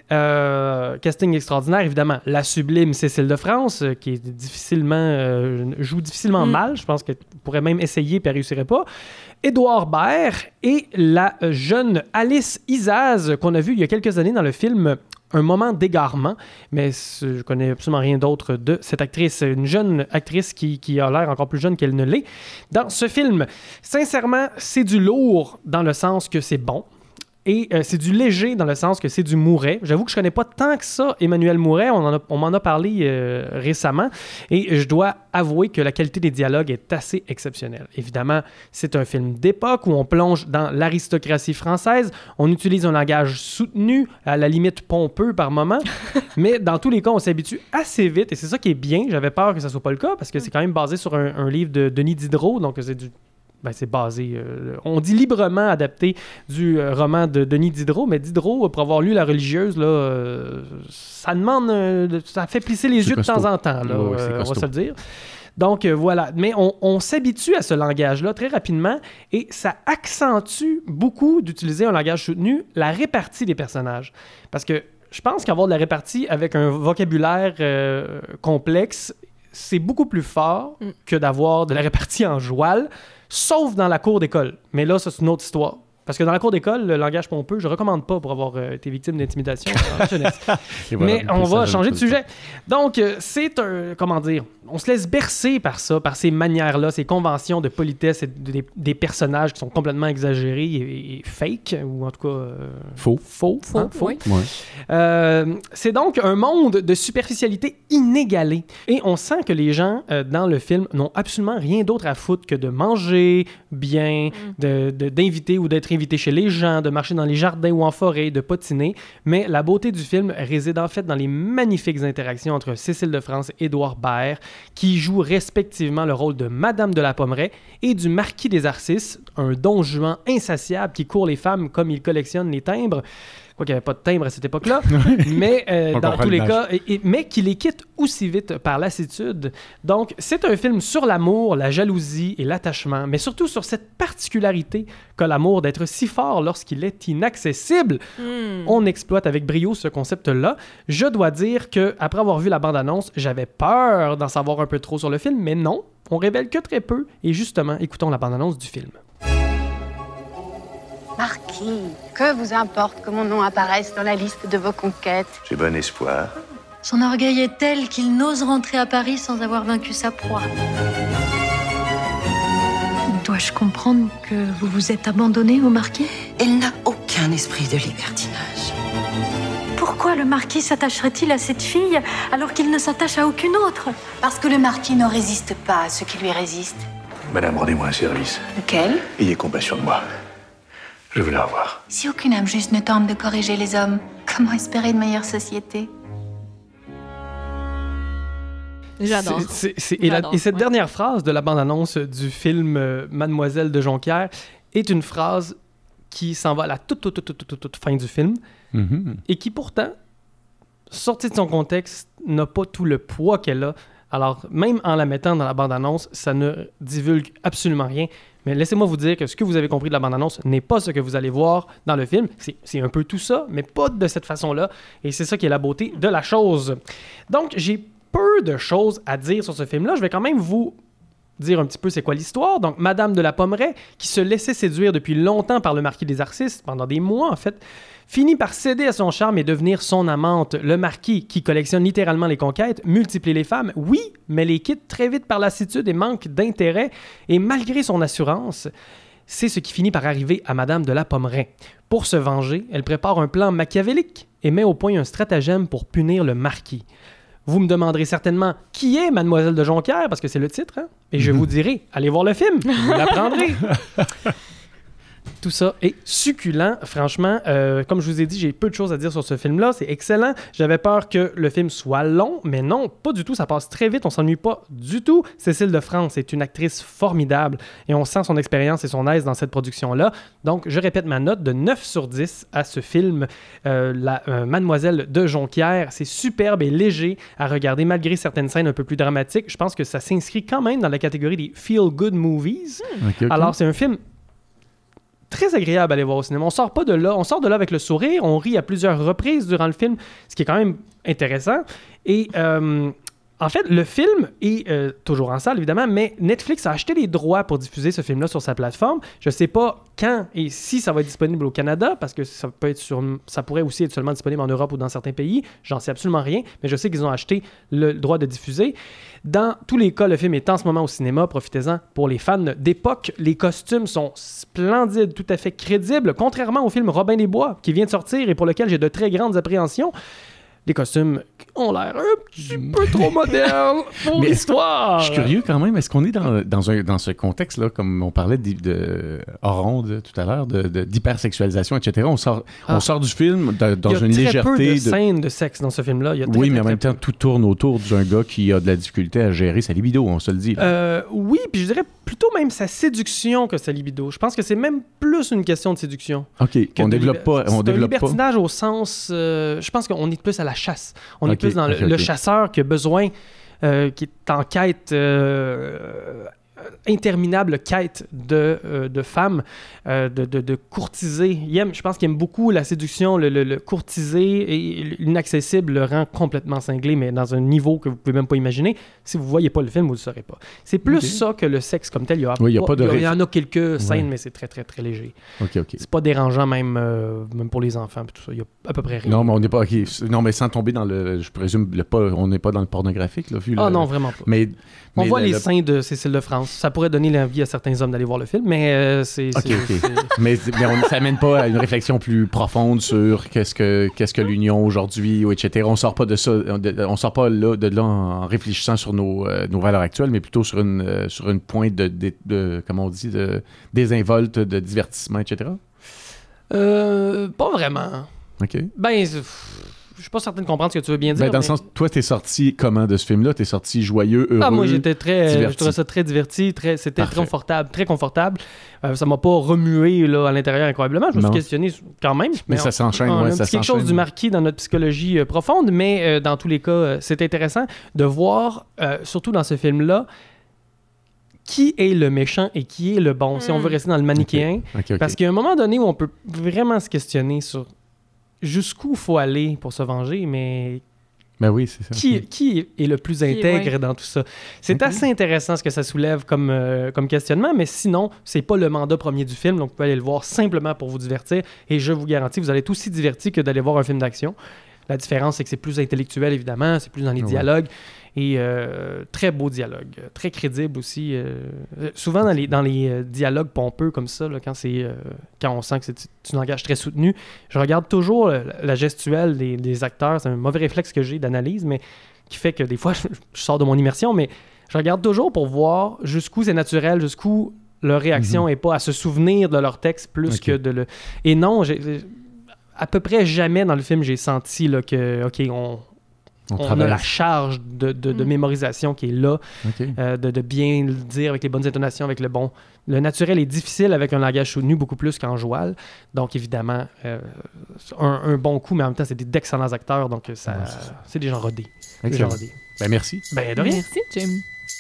Euh, casting extraordinaire, évidemment. La sublime Cécile de France, euh, qui est difficilement, euh, joue difficilement mm. mal. Je pense qu'elle pourrait même essayer, puis elle réussirait pas. Édouard Baird et la jeune Alice Isaz, qu'on a vue il y a quelques années dans le film Un moment d'égarement, mais je connais absolument rien d'autre de cette actrice. Une jeune actrice qui, qui a l'air encore plus jeune qu'elle ne l'est. Dans ce film, sincèrement, c'est du lourd dans le sens que c'est bon. Et euh, c'est du léger dans le sens que c'est du Mouret. J'avoue que je connais pas tant que ça Emmanuel Mouret. On, en a, on m'en a parlé euh, récemment. Et je dois avouer que la qualité des dialogues est assez exceptionnelle. Évidemment, c'est un film d'époque où on plonge dans l'aristocratie française. On utilise un langage soutenu, à la limite pompeux par moment. Mais dans tous les cas, on s'habitue assez vite. Et c'est ça qui est bien. J'avais peur que ça soit pas le cas parce que c'est quand même basé sur un, un livre de Denis Diderot. Donc c'est du... Ben, c'est basé, euh, on dit librement adapté du euh, roman de Denis Diderot, mais Diderot, pour avoir lu La religieuse, là, euh, ça demande, euh, ça fait plisser les c'est yeux costaud. De temps en temps, là, oh, euh, on va se le dire. Donc euh, voilà, mais on, on s'habitue à ce langage-là très rapidement et ça accentue beaucoup d'utiliser un langage soutenu, la répartie des personnages. Parce que je pense qu'avoir de la répartie avec un vocabulaire euh, complexe, c'est beaucoup plus fort mm. que d'avoir de la répartie en joual. Sauf dans la cour d'école. Mais là, ça, c'est une autre histoire. Parce que dans la cour d'école, le langage pompeux, je ne recommande pas pour avoir euh, été victime d'intimidation en jeunesse. Voilà, mais on va changer de sujet. Donc, euh, c'est un... Comment dire? On se laisse bercer par ça, par ces manières-là, ces conventions de politesse et de, de, des personnages qui sont complètement exagérés et, et fake, ou en tout cas... Euh, faux. Faux. Faux, hein, faux. Oui. Ouais. Euh, c'est donc un monde de superficialité inégalée. Et on sent que les gens, euh, dans le film, n'ont absolument rien d'autre à foutre que de manger bien, mm. de, de, d'inviter ou d'être invité chez les gens, de marcher dans les jardins ou en forêt, de potiner. Mais la beauté du film réside en fait dans les magnifiques interactions entre Cécile de France et Édouard Baird, qui jouent respectivement le rôle de Madame de la Pommeraye et du Marquis des Arcis, un don Juan insatiable qui court les femmes comme il collectionne les timbres. Quoi qu'il n'y avait pas de timbre à cette époque-là, mais euh, dans tous les cas, et, et, mais qui les quitte aussi vite par lassitude. Donc, c'est un film sur l'amour, la jalousie et l'attachement, mais surtout sur cette particularité qu'a l'amour d'être si fort lorsqu'il est inaccessible. Mm. On exploite avec brio ce concept-là. Je dois dire qu'après avoir vu la bande-annonce, j'avais peur d'en savoir un peu trop sur le film, mais non, on révèle que très peu. Et justement, écoutons la bande-annonce du film. Marquis, que vous importe que mon nom apparaisse dans la liste de vos conquêtes? J'ai bon espoir. Son orgueil est tel qu'il n'ose rentrer à Paris sans avoir vaincu sa proie. Dois-je comprendre que vous vous êtes abandonné au marquis? Elle n'a aucun esprit de libertinage. Pourquoi le marquis s'attacherait-il à cette fille alors qu'il ne s'attache à aucune autre? Parce que le marquis ne résiste pas à ce qui lui résiste. Madame, rendez-moi un service. Lequel? Ayez compassion de moi. Je veux la revoir. Si aucune âme juste ne tente de corriger les hommes, comment espérer de meilleure société? J'adore. C'est, c'est, c'est, et, la, et cette ouais. dernière phrase de la bande-annonce du film euh, Mademoiselle de Jonquière est une phrase qui s'en va à la toute, toute, toute, toute, toute, toute fin du film mm-hmm. et qui pourtant, sortie de son contexte, n'a pas tout le poids qu'elle a. Alors, même en la mettant dans la bande-annonce, ça ne divulgue absolument rien. Mais laissez-moi vous dire que ce que vous avez compris de la bande-annonce n'est pas ce que vous allez voir dans le film. C'est, c'est un peu tout ça, mais pas de cette façon-là. Et c'est ça qui est la beauté de la chose. Donc, j'ai peu de choses à dire sur ce film-là. Je vais quand même vous dire un petit peu c'est quoi l'histoire. Donc, Madame de la Pommeraye, qui se laissait séduire depuis longtemps par le Marquis des Arcis, pendant des mois en fait, finit par céder à son charme et devenir son amante. Le Marquis, qui collectionne littéralement les conquêtes, multiplie les femmes, oui, mais les quitte très vite par lassitude et manque d'intérêt. Et malgré son assurance, c'est ce qui finit par arriver à Madame de la Pommeraye. Pour se venger, elle prépare un plan machiavélique et met au point un stratagème pour punir le Marquis. Vous me demanderez certainement qui est Mademoiselle de Jonquière, parce que c'est le titre, hein? Et je vous dirai, allez voir le film, vous l'apprendrez. Tout ça est succulent, franchement. Euh, comme je vous ai dit, j'ai peu de choses à dire sur ce film-là. C'est excellent. J'avais peur que le film soit long, mais non, pas du tout. Ça passe très vite. On s'ennuie pas du tout. Cécile de France est une actrice formidable et on sent son expérience et son aise dans cette production-là. Donc, je répète ma note de neuf sur dix à ce film. Euh, la euh, Mademoiselle de Jonquière, c'est superbe et léger à regarder malgré certaines scènes un peu plus dramatiques. Je pense que ça s'inscrit quand même dans la catégorie des feel-good movies. Okay, okay. Alors, c'est un film très agréable à aller voir au cinéma. On sort pas de là, on sort de là avec le sourire, on rit à plusieurs reprises durant le film, ce qui est quand même intéressant. Et euh, en fait, le film est euh, toujours en salle, évidemment, mais Netflix a acheté les droits pour diffuser ce film-là sur sa plateforme. Je sais pas quand et si ça va être disponible au Canada, parce que ça peut être sur, ça pourrait aussi être seulement disponible en Europe ou dans certains pays. J'en sais absolument rien, mais je sais qu'ils ont acheté le droit de diffuser. Dans tous les cas, le film est en ce moment au cinéma. Profitez-en pour les fans d'époque. Les costumes sont splendides, tout à fait crédibles, contrairement au film Robin des Bois, qui vient de sortir et pour lequel j'ai de très grandes appréhensions. Les costumes ont l'air un petit peu trop modernes pour l'histoire. Je suis curieux quand même. Est-ce qu'on est dans, dans, un, dans ce contexte-là, comme on parlait de, de Oronde tout à l'heure, de, de, d'hypersexualisation, et cetera. On sort, ah. on sort du film de, dans une légèreté. Il y a très peu de, de scènes de sexe dans ce film-là. Il y a très, oui, très, mais en très, même très temps, peu. tout tourne autour d'un gars qui a de la difficulté à gérer sa libido, on se le dit. Euh, oui, puis je dirais plutôt même sa séduction que sa libido. Je pense que c'est même plus une question de séduction. OK, on de développe liber... pas. On c'est développe un libertinage pas. au sens... Euh, je pense qu'on est plus à la chasse. On okay, est plus dans okay, le, okay. le chasseur qui a besoin, euh, qui est en quête... Euh, interminable quête de, euh, de femmes, euh, de, de, de courtiser. Il aime, je pense qu'il aime beaucoup la séduction, le, le, le courtiser, et l'inaccessible le rend complètement cinglé, mais dans un niveau que vous ne pouvez même pas imaginer. Si vous ne voyez pas le film, vous ne le saurez pas. C'est plus okay. ça que le sexe comme tel. Il y, a oui, il y a pas, pas de... Il y en a quelques scènes, ouais. mais c'est très, très, très léger. OK, OK. C'est pas dérangeant même, euh, même pour les enfants. Tout ça. Il y a à peu près rien. Non, mais on n'est pas... Okay. Non, mais sans tomber dans le... Je présume, le pas, on n'est pas dans le pornographique, là, vu Ah le... non, vraiment pas. Mais... On mais voit le, les le... seins de Cécile de France. Ça pourrait donner l'envie à certains hommes d'aller voir le film, mais euh, c'est... OK, c'est, OK. c'est... mais mais on, ça amène pas à une réflexion plus profonde sur qu'est-ce que, qu'est-ce que l'union aujourd'hui, et cetera. On sort pas de ça, on sort pas là, de là en réfléchissant sur nos, euh, nos valeurs actuelles, mais plutôt sur une, euh, sur une pointe de, de, de, comment on dit, de désinvolte, de divertissement, et cetera. Euh, pas vraiment. OK. Ben... Je suis pas certain de comprendre ce que tu veux bien dire. Ben, dans mais... le sens, toi, t'es sorti comment de ce film-là? T'es sorti joyeux, heureux? Ah, moi, j'étais très... diverti. Je trouvais ça très diverti, très, c'était Parfait. très confortable, très confortable. Euh, ça m'a pas remué là, à l'intérieur incroyablement. Je me non. suis questionné quand même. Mais, mais ça on, s'enchaîne, on ouais, a ça quelque s'enchaîne. chose du marquis dans notre psychologie euh, profonde, mais euh, dans tous les cas, euh, c'est intéressant de voir, euh, surtout dans ce film-là, qui est le méchant et qui est le bon, mm. si on veut rester dans le manichéen. Okay. Okay, okay. Parce qu'il y a un moment donné où on peut vraiment se questionner sur jusqu'où il faut aller pour se venger, mais ben oui, c'est ça. Qui, qui est le plus intègre qui, ouais. dans tout ça? C'est okay. assez intéressant ce que ça soulève comme, euh, comme questionnement, mais sinon, c'est pas le mandat premier du film, donc vous pouvez aller le voir simplement pour vous divertir, et je vous garantis, vous allez être aussi diverti que d'aller voir un film d'action. La différence, c'est que c'est plus intellectuel, évidemment, c'est plus dans les ouais. dialogues, et euh, très beau dialogue, très crédible aussi. Euh, souvent, dans les, dans les euh, dialogues pompeux comme ça, là, quand, c'est, euh, quand on sent que c'est un langage très soutenu, je regarde toujours la, la gestuelle des, des acteurs. C'est un mauvais réflexe que j'ai d'analyse, mais qui fait que des fois, je, je sors de mon immersion, mais je regarde toujours pour voir jusqu'où c'est naturel, jusqu'où leur réaction n'est mm-hmm. pas à se souvenir de leur texte plus okay. que de le... Et non, j'ai, à peu près jamais dans le film, j'ai senti là, que, OK, on... On, on a la charge de, de, de mm. mémorisation qui est là, okay. euh, de, de bien le dire avec les bonnes intonations, avec le bon... Le naturel est difficile avec un langage soutenu, beaucoup plus qu'en joual. Donc, évidemment, euh, un, un bon coup, mais en même temps, c'est d'excellents acteurs, donc ça, ouais, c'est, c'est des gens rodés. Des gens rodés. Ben, merci. Ben, de rien. Merci, Jim.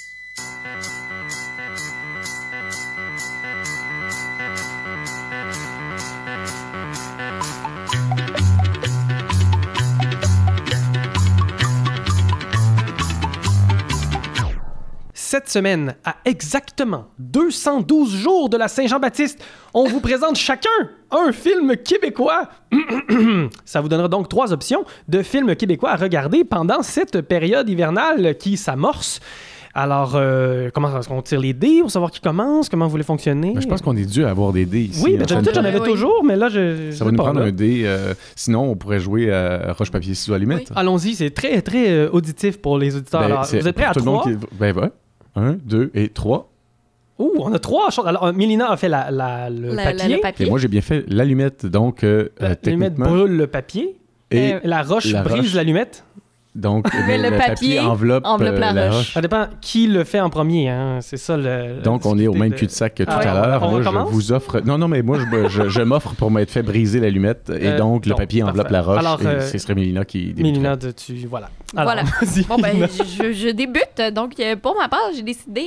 Cette semaine, à exactement deux cent douze jours de la Saint-Jean-Baptiste, on vous présente chacun un film québécois. Ça vous donnera donc trois options de films québécois à regarder pendant cette période hivernale qui s'amorce. Alors, euh, comment est-ce qu'on tire les dés pour savoir qui commence? Comment vous voulez fonctionner? Ben, je pense qu'on est dû à avoir des dés ici. Oui, ben, d'habitude, j'en avais oui. toujours, mais là, je... Ça va nous prendre là. un dé. Euh, sinon, on pourrait jouer à roche-papier-ciseaux-allumette. Oui. Allons-y, c'est très, très euh, auditif pour les auditeurs. Ben, Alors, vous êtes prêts à trois? Qui... Ben, ouais. Un, deux et trois. Ouh, on a trois choses. Alors, Mélina a fait la, la, le, la, papier. La, le papier. Et moi, j'ai bien fait l'allumette. Donc, euh, la, techniquement... L'allumette brûle le papier. Et euh, la roche la brise roche. l'allumette. Donc, mais le, le papier, papier enveloppe, enveloppe euh, la, la roche. roche. Ça dépend qui le fait en premier. Hein. C'est ça le. Donc, on est au même de... cul-de-sac que tout ah, à l'heure. On moi, recommence? Je vous offre. Non, non, mais moi, je, je, je m'offre pour m'être fait briser l'allumette. Et euh, donc, le donc, papier parfait. enveloppe la roche. Alors, euh, et ce serait Mélina qui débute. Mélina, tu. Voilà. Alors, voilà. Bon, ben, je, je débute. Donc, pour ma part, j'ai décidé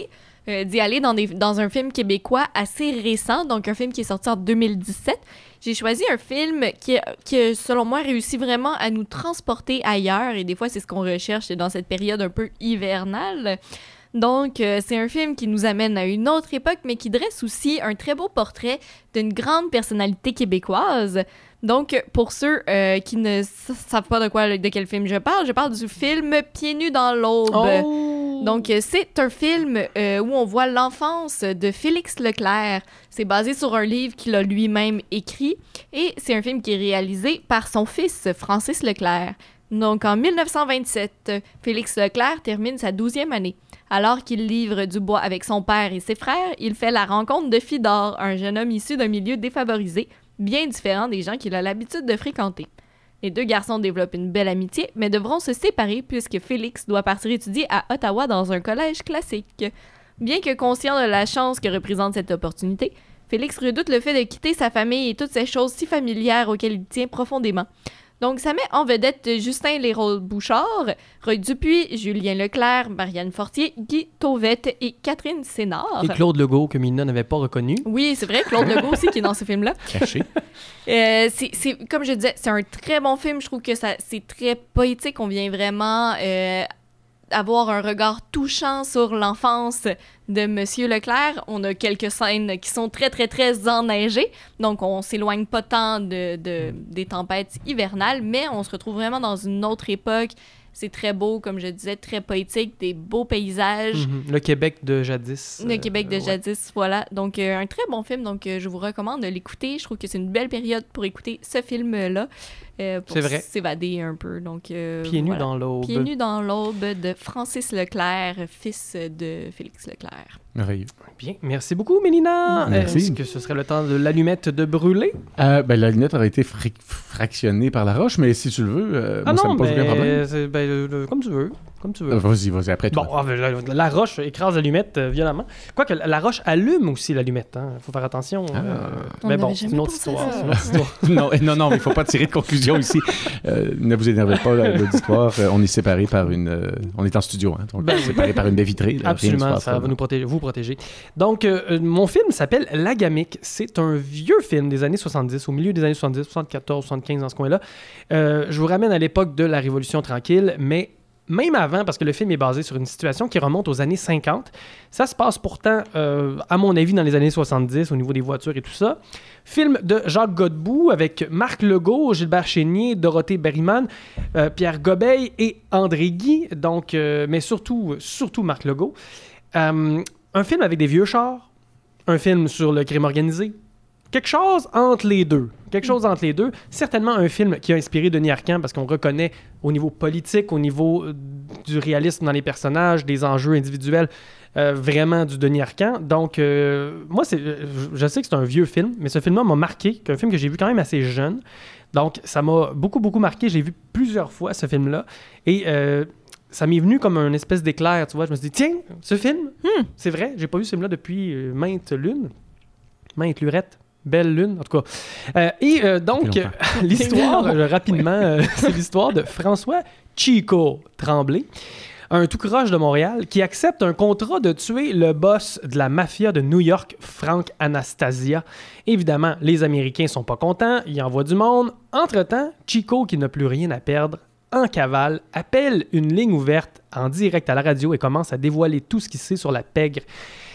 euh, d'y aller dans, des, dans un film québécois assez récent, donc un film qui est sorti en deux mille dix-sept. J'ai choisi un film qui, qui, selon moi, réussit vraiment à nous transporter ailleurs, et des fois, c'est ce qu'on recherche dans cette période un peu hivernale. Donc, euh, c'est un film qui nous amène à une autre époque, mais qui dresse aussi un très beau portrait d'une grande personnalité québécoise. Donc, pour ceux euh, qui ne s- savent pas de quoi, de quel film je parle, je parle du film Pieds nus dans l'aube. Oh! Donc, euh, c'est un film euh, où on voit l'enfance de Félix Leclerc. C'est basé sur un livre qu'il a lui-même écrit, et c'est un film qui est réalisé par son fils, Francis Leclerc. Donc, en dix-neuf cent vingt-sept, Félix Leclerc termine sa douzième année. Alors qu'il livre du bois avec son père et ses frères, il fait la rencontre de Fidor, un jeune homme issu d'un milieu défavorisé, bien différent des gens qu'il a l'habitude de fréquenter. Les deux garçons développent une belle amitié, mais devront se séparer puisque Félix doit partir étudier à Ottawa dans un collège classique. Bien que conscient de la chance que représente cette opportunité, Félix redoute le fait de quitter sa famille et toutes ces choses si familières auxquelles il tient profondément. Donc, ça met en vedette Justin Léraud-Bouchard, Roy Dupuis, Julien Leclerc, Marianne Fortier, Guy Tauvette et Catherine Sénard. Et Claude Legault, que Mina n'avait pas reconnu. Oui, c'est vrai, Claude Legault aussi qui est dans ce film-là. Caché. Euh, c'est, c'est, comme je disais, c'est un très bon film. Je trouve que ça, c'est très poétique. On vient vraiment euh, avoir un regard touchant sur l'enfance de Monsieur Leclerc. On a quelques scènes qui sont très, très, très enneigées. Donc, on s'éloigne pas tant de, de, des tempêtes hivernales, mais on se retrouve vraiment dans une autre époque. C'est très beau, comme je disais, très poétique, des beaux paysages. Mm-hmm. Le Québec de jadis. Le Québec de euh, jadis, ouais. Voilà. Donc, euh, un très bon film. Donc, euh, je vous recommande de l'écouter. Je trouve que c'est une belle période pour écouter ce film-là. Euh, pour C'est vrai. s'évader un peu. Donc, euh, Pieds nus voilà. dans l'aube. Pieds nus dans l'aube de Francis Leclerc, fils de Félix Leclerc. Merveilleux. Bien, merci beaucoup, Mélina. Merci. Est-ce que ce serait le temps de l'allumette de brûler? Euh, ben, la lunette aurait été fri- fractionnée par la roche, mais si tu le veux, euh, Ah moi, ça non, me pose ben, aucun problème. c'est- ben, euh, comme tu veux. Comme tu veux. Euh, Vas-y, vas-y, après toi. Bon, ah, ben, la, la roche écrase l'allumette euh, violemment. Quoique la, la roche allume aussi l'allumette. Il faut faire attention. Ah. euh, On mais bon, n'avait c'est une jamais autre pensé à histoire. ça. c'est une autre histoire. non, eh, non, non, mais il ne faut pas tirer de conclusion ici. Euh, ne vous énervez pas, là, l'auditoire. Euh, on est séparés par une... euh, on est en studio, hein, donc Ben on est oui. séparés par une baie vitrée. là, rien ne se Absolument, passe, ça là. va nous protéger, vous protéger. Donc, euh, mon film s'appelle L'Agamique. C'est un vieux film des années soixante-dix, au milieu des années soixante-dix, soixante-quatorze, soixante-quinze, dans ce coin-là. Euh, je vous ramène à l'époque de la Révolution tranquille, mais même avant, parce que le film est basé sur une situation qui remonte aux années cinquante. Ça se passe pourtant, euh, à mon avis, dans les années soixante-dix, au niveau des voitures et tout ça. Film de Jacques Godbout avec Marc Legault, Gilbert Chénier, Dorothée Berryman, euh, Pierre Gobeil et André Guy, donc, euh, mais surtout, surtout Marc Legault. Euh, un film avec des vieux chars, un film sur le crime organisé, quelque chose entre les deux. Quelque chose entre les deux. Certainement un film qui a inspiré Denis Arcand parce qu'on reconnaît au niveau politique, au niveau euh, du réalisme dans les personnages, des enjeux individuels, euh, vraiment du Denis Arcand. Donc, euh, moi, c'est, je, je sais que c'est un vieux film, mais ce film-là m'a marqué, un film que j'ai vu quand même assez jeune. Donc, ça m'a beaucoup, beaucoup marqué. J'ai vu plusieurs fois ce film-là. Et euh, ça m'est venu comme un espèce d'éclair, tu vois. Je me suis dit, tiens, ce film, hmm, c'est vrai, j'ai pas vu ce film-là depuis euh, maintes lunes. Maintes lurettes. Belle lune, en tout cas. Euh, et euh, donc, euh, l'histoire, euh, rapidement, euh, c'est l'histoire de François Chico Tremblay, un tout croche de Montréal, qui accepte un contrat de tuer le boss de la mafia de New York, Frank Anastasia. Évidemment, les Américains sont pas contents, ils envoient du monde. Entre-temps, Chico, qui n'a plus rien à perdre, en cavale, appelle une ligne ouverte en direct à la radio et commence à dévoiler tout ce qu'il sait sur la pègre.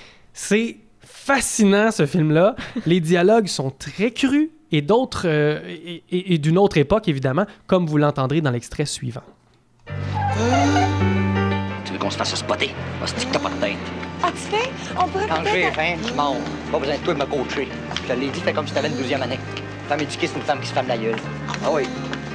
C'est fascinant, ce film-là. Les dialogues sont très crus et d'autres euh, et, et, et d'une autre époque, évidemment, comme vous l'entendrez dans l'extrait suivant. Tu veux qu'on se fasse spotter? Hostie que t'as pas de tête. Ah, tu sais, on pourrait Quand peut-être... j'ai faim, je mange. Pas besoin de toi de me coacher. Je te l'ai dit, fais comme si t'avais une douzième année. Une femme éduquée, c'est une femme qui se ferme la gueule. Ah oui.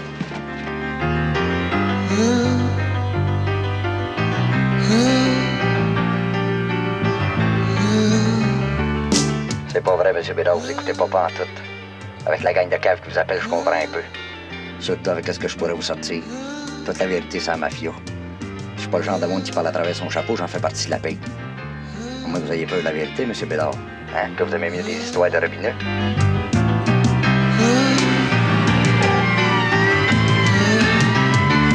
C'est pas vrai, M. Bédard, vous écoutez pas pas en tout. Avec la gang de cave qui vous appelle, je comprends un peu. Surtout avec ce que je pourrais vous sortir. Toute la vérité, c'est la mafia. Je suis pas le genre de monde qui parle à travers son chapeau, j'en fais partie de la paix. Au moins, vous ayez peur de la vérité, M. Bédard. Hein? Que vous aimez mieux des histoires de robinet?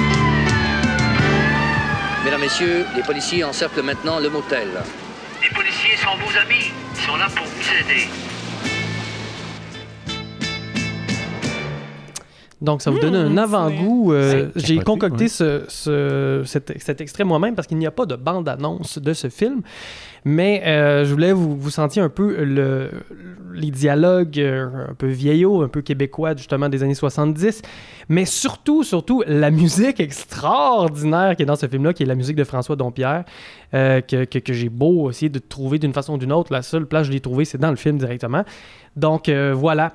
Mesdames, Messieurs, les policiers encerclent maintenant le motel. Les policiers sont vos amis. Ils sont là pour vous aider. Donc, ça vous donne Mmh, un avant-goût. Euh, c'est j'ai capoté, concocté ouais. ce, ce- cet, cet extrait moi-même parce qu'il n'y a pas de bande-annonce de ce film. Mais euh, je voulais vous, vous sentir un peu le, les dialogues euh, un peu vieillots, un peu québécois, justement, des années soixante-dix. Mais surtout, surtout, la musique extraordinaire qui est dans ce film-là, qui est la musique de François Dompierre, euh, que, que, que j'ai beau essayer de trouver d'une façon ou d'une autre. La seule place où je l'ai trouvé, c'est dans le film directement. Donc, euh, voilà.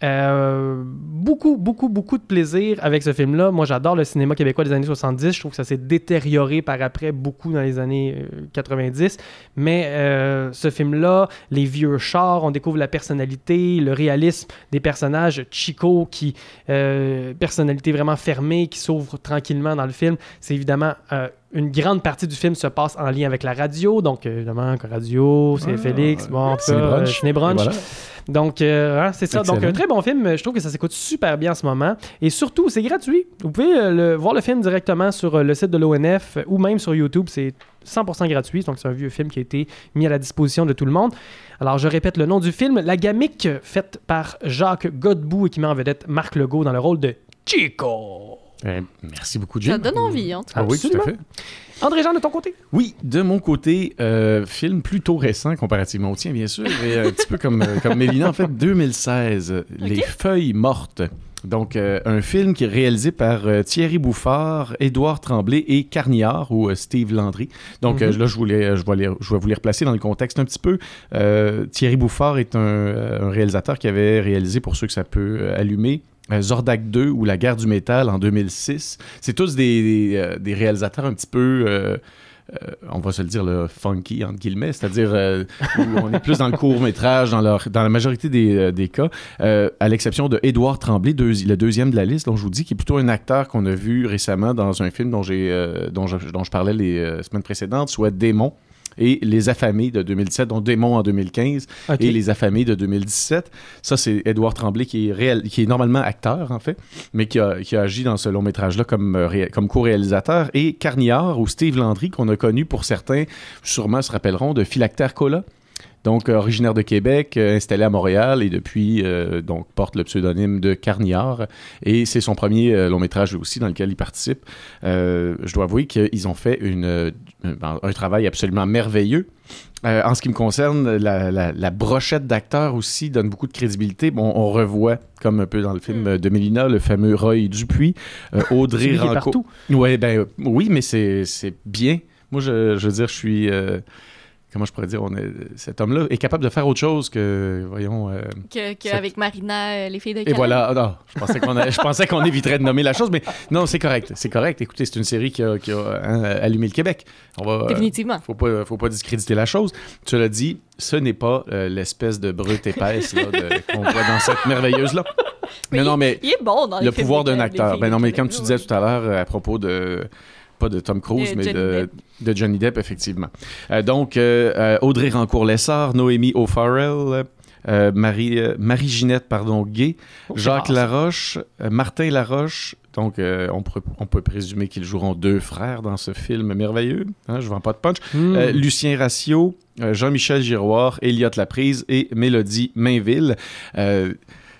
Euh, beaucoup, beaucoup, beaucoup de plaisir avec ce film-là. Moi, j'adore le cinéma québécois des années soixante-dix. Je trouve que ça s'est détérioré par après beaucoup dans les années euh, quatre-vingt-dix. Mais euh, ce film-là, les vieux chars, on découvre la personnalité, le réalisme des personnages. Chico, qui euh, personnalité vraiment fermée, qui s'ouvre tranquillement dans le film. C'est évidemment... Euh, une grande partie du film se passe en lien avec la radio. Donc, euh, évidemment, radio, c'est Ah, Félix, bon, en tout cas, Ciné-brunch. euh, Ciné-brunch. Et voilà. Donc, euh, hein, c'est ça. Excellent. Donc, un très bon film. Je trouve que ça s'écoute super bien en ce moment. Et surtout, c'est gratuit. Vous pouvez euh, le, voir le film directement sur euh, le site de l'O N F ou même sur YouTube. C'est cent pour cent gratuit. Donc, c'est un vieux film qui a été mis à la disposition de tout le monde. Alors, je répète le nom du film. La Gamique, faite par Jacques Godbout et qui met en vedette Marc Legault dans le rôle de Chico. Euh, merci beaucoup, Jim. Ça donne envie, hein. Ah oui, tout à fait. André-Jean, de ton côté? Oui, de mon côté, euh, film plutôt récent comparativement au tien, bien sûr, et un petit peu comme, euh, comme Mélina, en fait, deux mille seize, euh, Les Feuilles mortes. Donc, euh, un film qui est réalisé par euh, Thierry Bouffard, Édouard Tremblay et Carniard, ou euh, Steve Landry. Donc, Mhm. euh, là, je, voulais, je, vais les- je vais vous les replacer dans le contexte un petit peu. Euh, Thierry Bouffard est un, euh, un réalisateur qui avait réalisé, pour ceux que ça peut euh, allumer, euh, Zordak deux ou La guerre du métal en deux mille six. C'est tous des, des, euh, des réalisateurs un petit peu... euh, euh, on va se le dire, le funky, entre guillemets, c'est-à-dire euh, où on est plus dans le court-métrage, dans, leur, dans la majorité des, euh, des cas, euh, à l'exception de Édouard Tremblay, deux, le deuxième de la liste, dont je vous dis, qui est plutôt un acteur qu'on a vu récemment dans un film dont, j'ai, euh, dont, je, dont je parlais les euh, semaines précédentes, soit Démon et Les Affamés de deux mille dix-sept, dont Démon en deux mille quinze Ok. et Les Affamés de deux mille dix-sept. Ça, c'est Édouard Tremblay qui est, réel, qui est normalement acteur, en fait, mais qui a, qui a agi dans ce long-métrage-là comme, euh, ré, comme co-réalisateur. Et Carniard, ou Steve Landry, qu'on a connu pour certains, sûrement se rappelleront, de Philactère Cola. Donc, euh, originaire de Québec, euh, installé à Montréal et depuis, euh, donc, porte le pseudonyme de Carniard. Et c'est son premier euh, long-métrage aussi dans lequel il participe. Euh, je dois avouer qu'ils ont fait une, euh, un travail absolument merveilleux. Euh, en ce qui me concerne, la, la, la brochette d'acteurs aussi donne beaucoup de crédibilité. Bon, on revoit, comme un peu dans le film de Mélina, le fameux Roy Dupuis, euh, Audrey Celui qui est Rancourt. partout. Ouais, ben, euh, oui, mais c'est, c'est bien. Moi, je, je veux dire, je suis... euh, comment je pourrais dire, on est, cet homme-là est capable de faire autre chose que, voyons... Euh, Que, que cette- avec Marina, euh, les filles de Et Cannes. voilà, ah non, je pensais qu'on a- je pensais qu'on éviterait de nommer la chose, mais non, c'est correct, c'est correct. Écoutez, c'est une série qui a, qui a, hein, allumé le Québec. On va, euh, Définitivement. faut pas, faut pas discréditer la chose. Cela dit, ce n'est pas euh, l'espèce de brute épaisse là, de- qu'on voit dans cette merveilleuse-là. Mais Mais non, il- mais il est bon dans les le films pouvoir de d'un Cannes, les acteur. filles Ben de non, mais Cannes. comme tu disais tout à l'heure euh, à propos de... Pas de Tom Cruise, De mais Johnny de, Depp. de Johnny Depp, effectivement. Euh, donc, euh, euh, Audrey Rancourt-Lessard, Noémie O'Farrell, euh, Marie, euh, Marie-Ginette, pardon, Gay, Oh, c'est Jacques rare, ça. Laroche, euh, Martin Laroche. Donc, euh, on, peut, on peut présumer qu'ils joueront deux frères dans ce film merveilleux. Hein, je ne vends pas de punch. Mm. Euh, Lucien Ratio, euh, Jean-Michel Giroir, Elliott Laprise et Mélodie Mainville. Euh,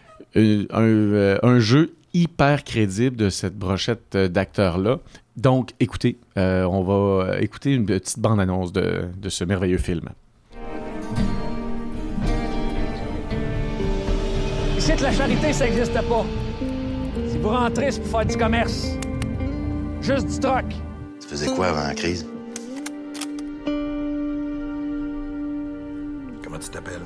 un, un, euh, un jeu hyper crédible de cette brochette euh, d'acteurs-là. Donc, écoutez, euh, on va euh, écouter une petite bande-annonce de, de ce merveilleux film. Ici, la charité, ça n'existe pas. Si vous rentrez, c'est pour faire du commerce. Juste du troc. Tu faisais quoi avant la crise? Comment tu t'appelles?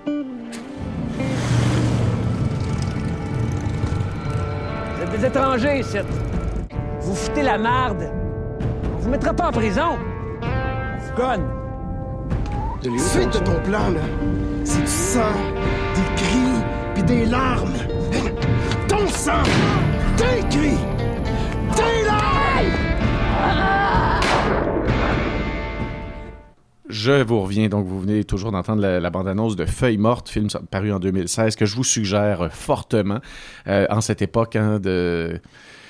Vous êtes des étrangers, ici. Vous foutez la marde. On vous mettra pas en prison. On vous conne. Suite de ton plan, là, c'est du sang, des cris, puis des larmes. Ton sang, tes cris, tes larmes! Je vous reviens, donc vous venez toujours d'entendre la, la bande-annonce de Feuilles mortes, film paru en deux mille seize, que je vous suggère fortement euh, en cette époque hein, de...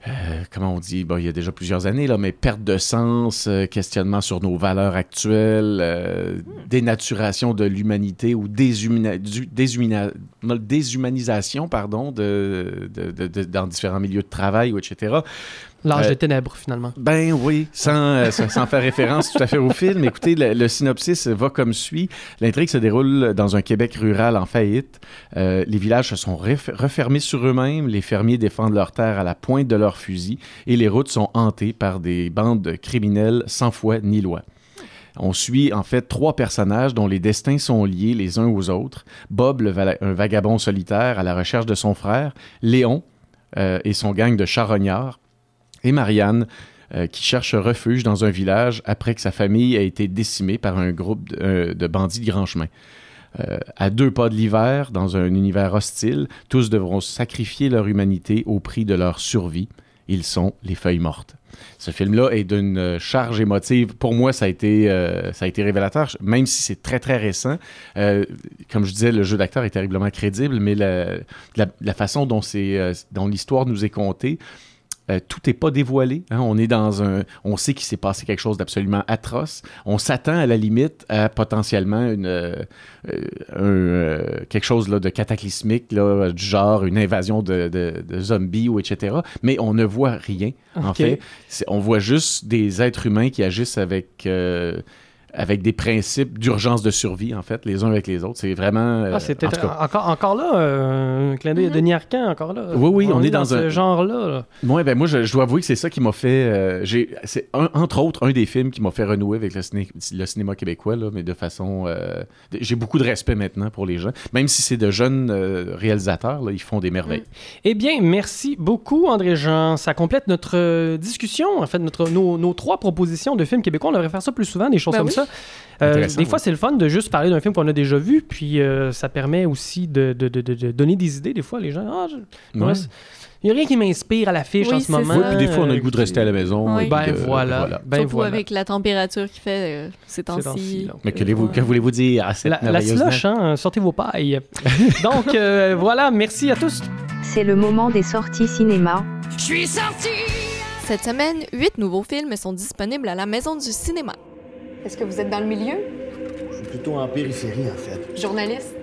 Euh, comment on dit, bon, il y a déjà plusieurs années, là, mais perte de sens, euh, questionnement sur nos valeurs actuelles, euh, dénaturation de l'humanité ou déshumana- du- déshumana- déshumanisation, pardon, de, de, de, de, dans différents milieux de travail, ou et cetera. L'âge Euh, des ténèbres, finalement. Ben oui, sans, euh, sans, sans faire référence tout à fait au film. Écoutez, le, le synopsis va comme suit. L'intrigue se déroule dans un Québec rural en faillite. Euh, les villages se sont ref- refermés sur eux-mêmes. Les fermiers défendent leurs terres à la pointe de leurs fusils. Et les routes sont hantées par des bandes criminelles sans foi ni loi. On suit en fait trois personnages dont les destins sont liés les uns aux autres. Bob, le va- un vagabond solitaire à la recherche de son frère. Léon euh, et son gang de charognards. Et Marianne, euh, qui cherche refuge dans un village après que sa famille a été décimée par un groupe de, euh, de bandits de grand chemin. Euh, à deux pas de l'hiver, dans un univers hostile, tous devront sacrifier leur humanité au prix de leur survie. Ils sont les feuilles mortes. Ce film-là est d'une charge émotive. Pour moi, ça a été, euh, ça a été révélateur, même si c'est très, très récent. Euh, comme je disais, le jeu d'acteur est terriblement crédible, mais la, la, la façon dont, c'est, euh, dont l'histoire nous est contée, Euh, tout n'est pas dévoilé. Hein? On est dans un... On sait qu'il s'est passé quelque chose d'absolument atroce. On s'attend à la limite à potentiellement une, euh, un, euh, quelque chose là, de cataclysmique, là, du genre une invasion de, de, de zombies ou et cetera. Mais on ne voit rien, en Ok. fait. C'est, on voit juste des êtres humains qui agissent avec... Euh, avec des principes d'urgence de survie, en fait, les uns avec les autres. C'est vraiment... euh, Ah, c'était en tout cas, encore, encore là, euh, un clin d'œil à Denis Arcand, encore là. Oui, oui, on, est dans, ce un genre-là. Là. Ouais, ben moi, je, je dois avouer que c'est ça qui m'a fait... euh, j'ai, c'est un, entre autres un des films qui m'a fait renouer avec le, ciné, le cinéma québécois, là, mais de façon... Euh, de- j'ai beaucoup de respect maintenant pour les gens. Même si c'est de jeunes euh, réalisateurs, là, ils font des merveilles. Eh bien, merci beaucoup, André-Jean. Ça complète notre euh, discussion, en fait, notre, nos, nos trois propositions de films québécois. On devrait faire ça plus souvent, des choses Ben comme oui. ça. Euh, Intéressant, des fois, oui. c'est le fun de juste parler d'un film qu'on a déjà vu, puis euh, ça permet aussi de, de, de, de, de donner des idées. Des fois, les gens... Ah, je- Ouais. ouais, c'est- il n'y a rien qui m'inspire à l'affiche Oui, en ce c'est moment. ça. Oui, puis des fois, on a le goût de Euh, rester à la maison. Oui. et Ben de- voilà. Ben Surtout voilà. avec la température qu'il fait euh, ces Ces temps-ci. temps-ci, là. Mais que, voulez-vous, que voulez-vous dire à cette La, la merveilleuse slush, hein, sortez vos pailles. Donc, euh, voilà, merci à tous. C'est le moment des sorties cinéma. Je suis sorti. Cette semaine, huit nouveaux films sont disponibles à la Maison du cinéma. Est-ce que vous êtes dans le milieu? Je suis plutôt en périphérie, en fait. Journaliste?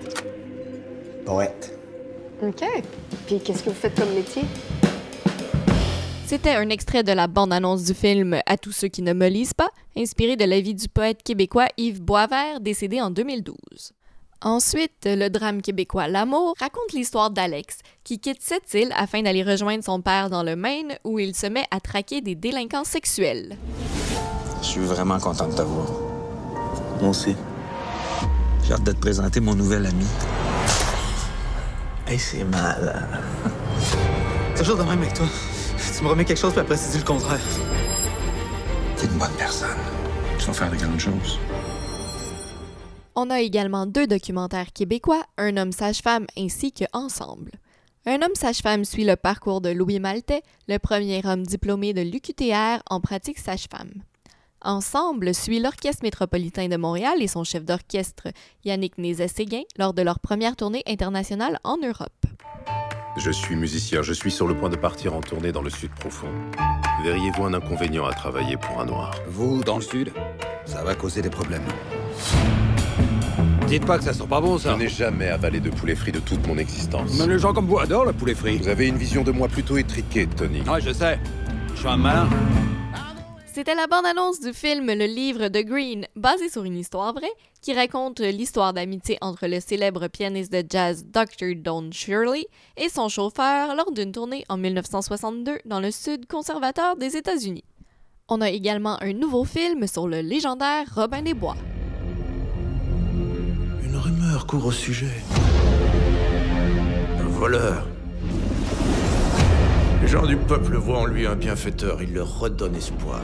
Poète. OK. Puis qu'est-ce que vous faites comme métier? C'était un extrait de la bande-annonce du film « À tous ceux qui ne me lisent pas », inspiré de la vie du poète québécois Yves Boisvert, décédé en deux mille douze. Ensuite, le drame québécois L'amour raconte l'histoire d'Alex, qui quitte cette île afin d'aller rejoindre son père dans le Maine, où il se met à traquer des délinquants sexuels. Je suis vraiment content de t'avoir. Moi aussi. J'ai hâte de te présenter mon nouvel ami. Hey, c'est mal. Toujours de même avec toi. Tu me remets quelque chose, puis après, tu dis le contraire. T'es une bonne personne. Tu vas faire de grandes choses. On a également deux documentaires québécois, Un homme sage-femme ainsi que Ensemble. Un homme sage-femme suit le parcours de Louis Maltais, le premier homme diplômé de l'U Q T R en pratique sage-femme. Ensemble suit l'Orchestre métropolitain de Montréal et son chef d'orchestre Yannick Nézet-Séguin lors de leur première tournée internationale en Europe. Je suis musicien, je suis sur le point de partir en tournée dans le sud profond. Verriez-vous un inconvénient à travailler pour un noir? Vous, dans le sud, ça va causer des problèmes. Dites pas que ça sent pas bon, ça. Je n'ai jamais avalé de poulet frit de toute mon existence. Mais les gens comme vous adorent le poulet frit. Vous avez une vision de moi plutôt étriquée, Tony. Ouais, je sais. Je suis un malin. C'était la bande-annonce du film Le Livre de Green, basé sur une histoire vraie, qui raconte l'histoire d'amitié entre le célèbre pianiste de jazz docteur Don Shirley et son chauffeur lors d'une tournée en dix-neuf cent soixante-deux dans le sud conservateur des États-Unis. On a également un nouveau film sur le légendaire Robin des Bois. Une rumeur court au sujet. Un voleur. Les gens du peuple voient en lui un bienfaiteur, il leur redonne espoir.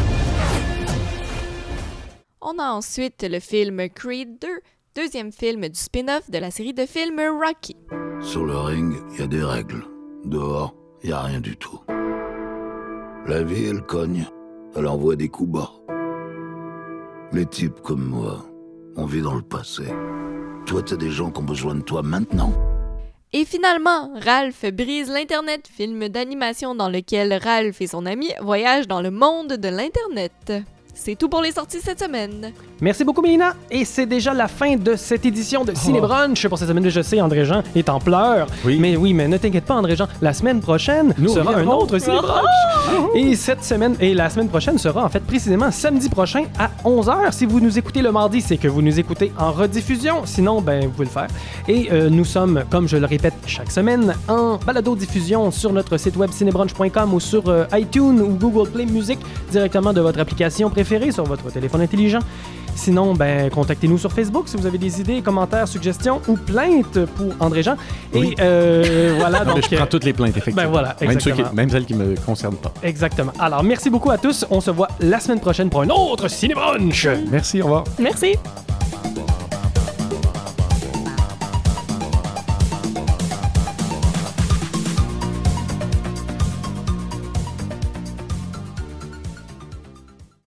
On a ensuite le film Creed deux, deuxième film du spin-off de la série de films Rocky. Sur le ring, il y a des règles. Dehors, il n'y a rien du tout. La vie, elle cogne. Elle envoie des coups bas. Les types comme moi, on vit dans le passé. Toi, t'as des gens qui ont besoin de toi maintenant. Et finalement, Ralph brise l'Internet, film d'animation dans lequel Ralph et son ami voyagent dans le monde de l'Internet. C'est tout pour les sorties cette semaine. Merci beaucoup, Mélina. Et c'est déjà la fin de cette édition de Cinébrunch. Pour cette semaine, je sais, André-Jean est en pleurs. Oui. Mais oui, mais ne t'inquiète pas, André-Jean. La semaine prochaine Nous sera un reviendrons. autre Cinébrunch. Oh! Et cette semaine, et la semaine prochaine sera en fait précisément samedi prochain à onze heures. Si vous nous écoutez le mardi, c'est que vous nous écoutez en rediffusion. Sinon, ben, vous pouvez le faire. Et euh, nous sommes, comme je le répète chaque semaine, en balado-diffusion sur notre site web cinébrunch point com ou sur euh, iTunes ou Google Play Music directement de votre application préférée sur votre téléphone intelligent. Sinon, ben, contactez-nous sur Facebook si vous avez des idées, commentaires, suggestions ou plaintes pour André-Jean. Et Oui. euh, voilà, donc... Je prends toutes les plaintes, effectivement. Ben voilà, même, ceux exactement. qui, même celles qui ne me concernent pas. Exactement. Alors, merci beaucoup à tous. On se voit la semaine prochaine pour un autre Cinébrunch. Merci, au revoir. Merci.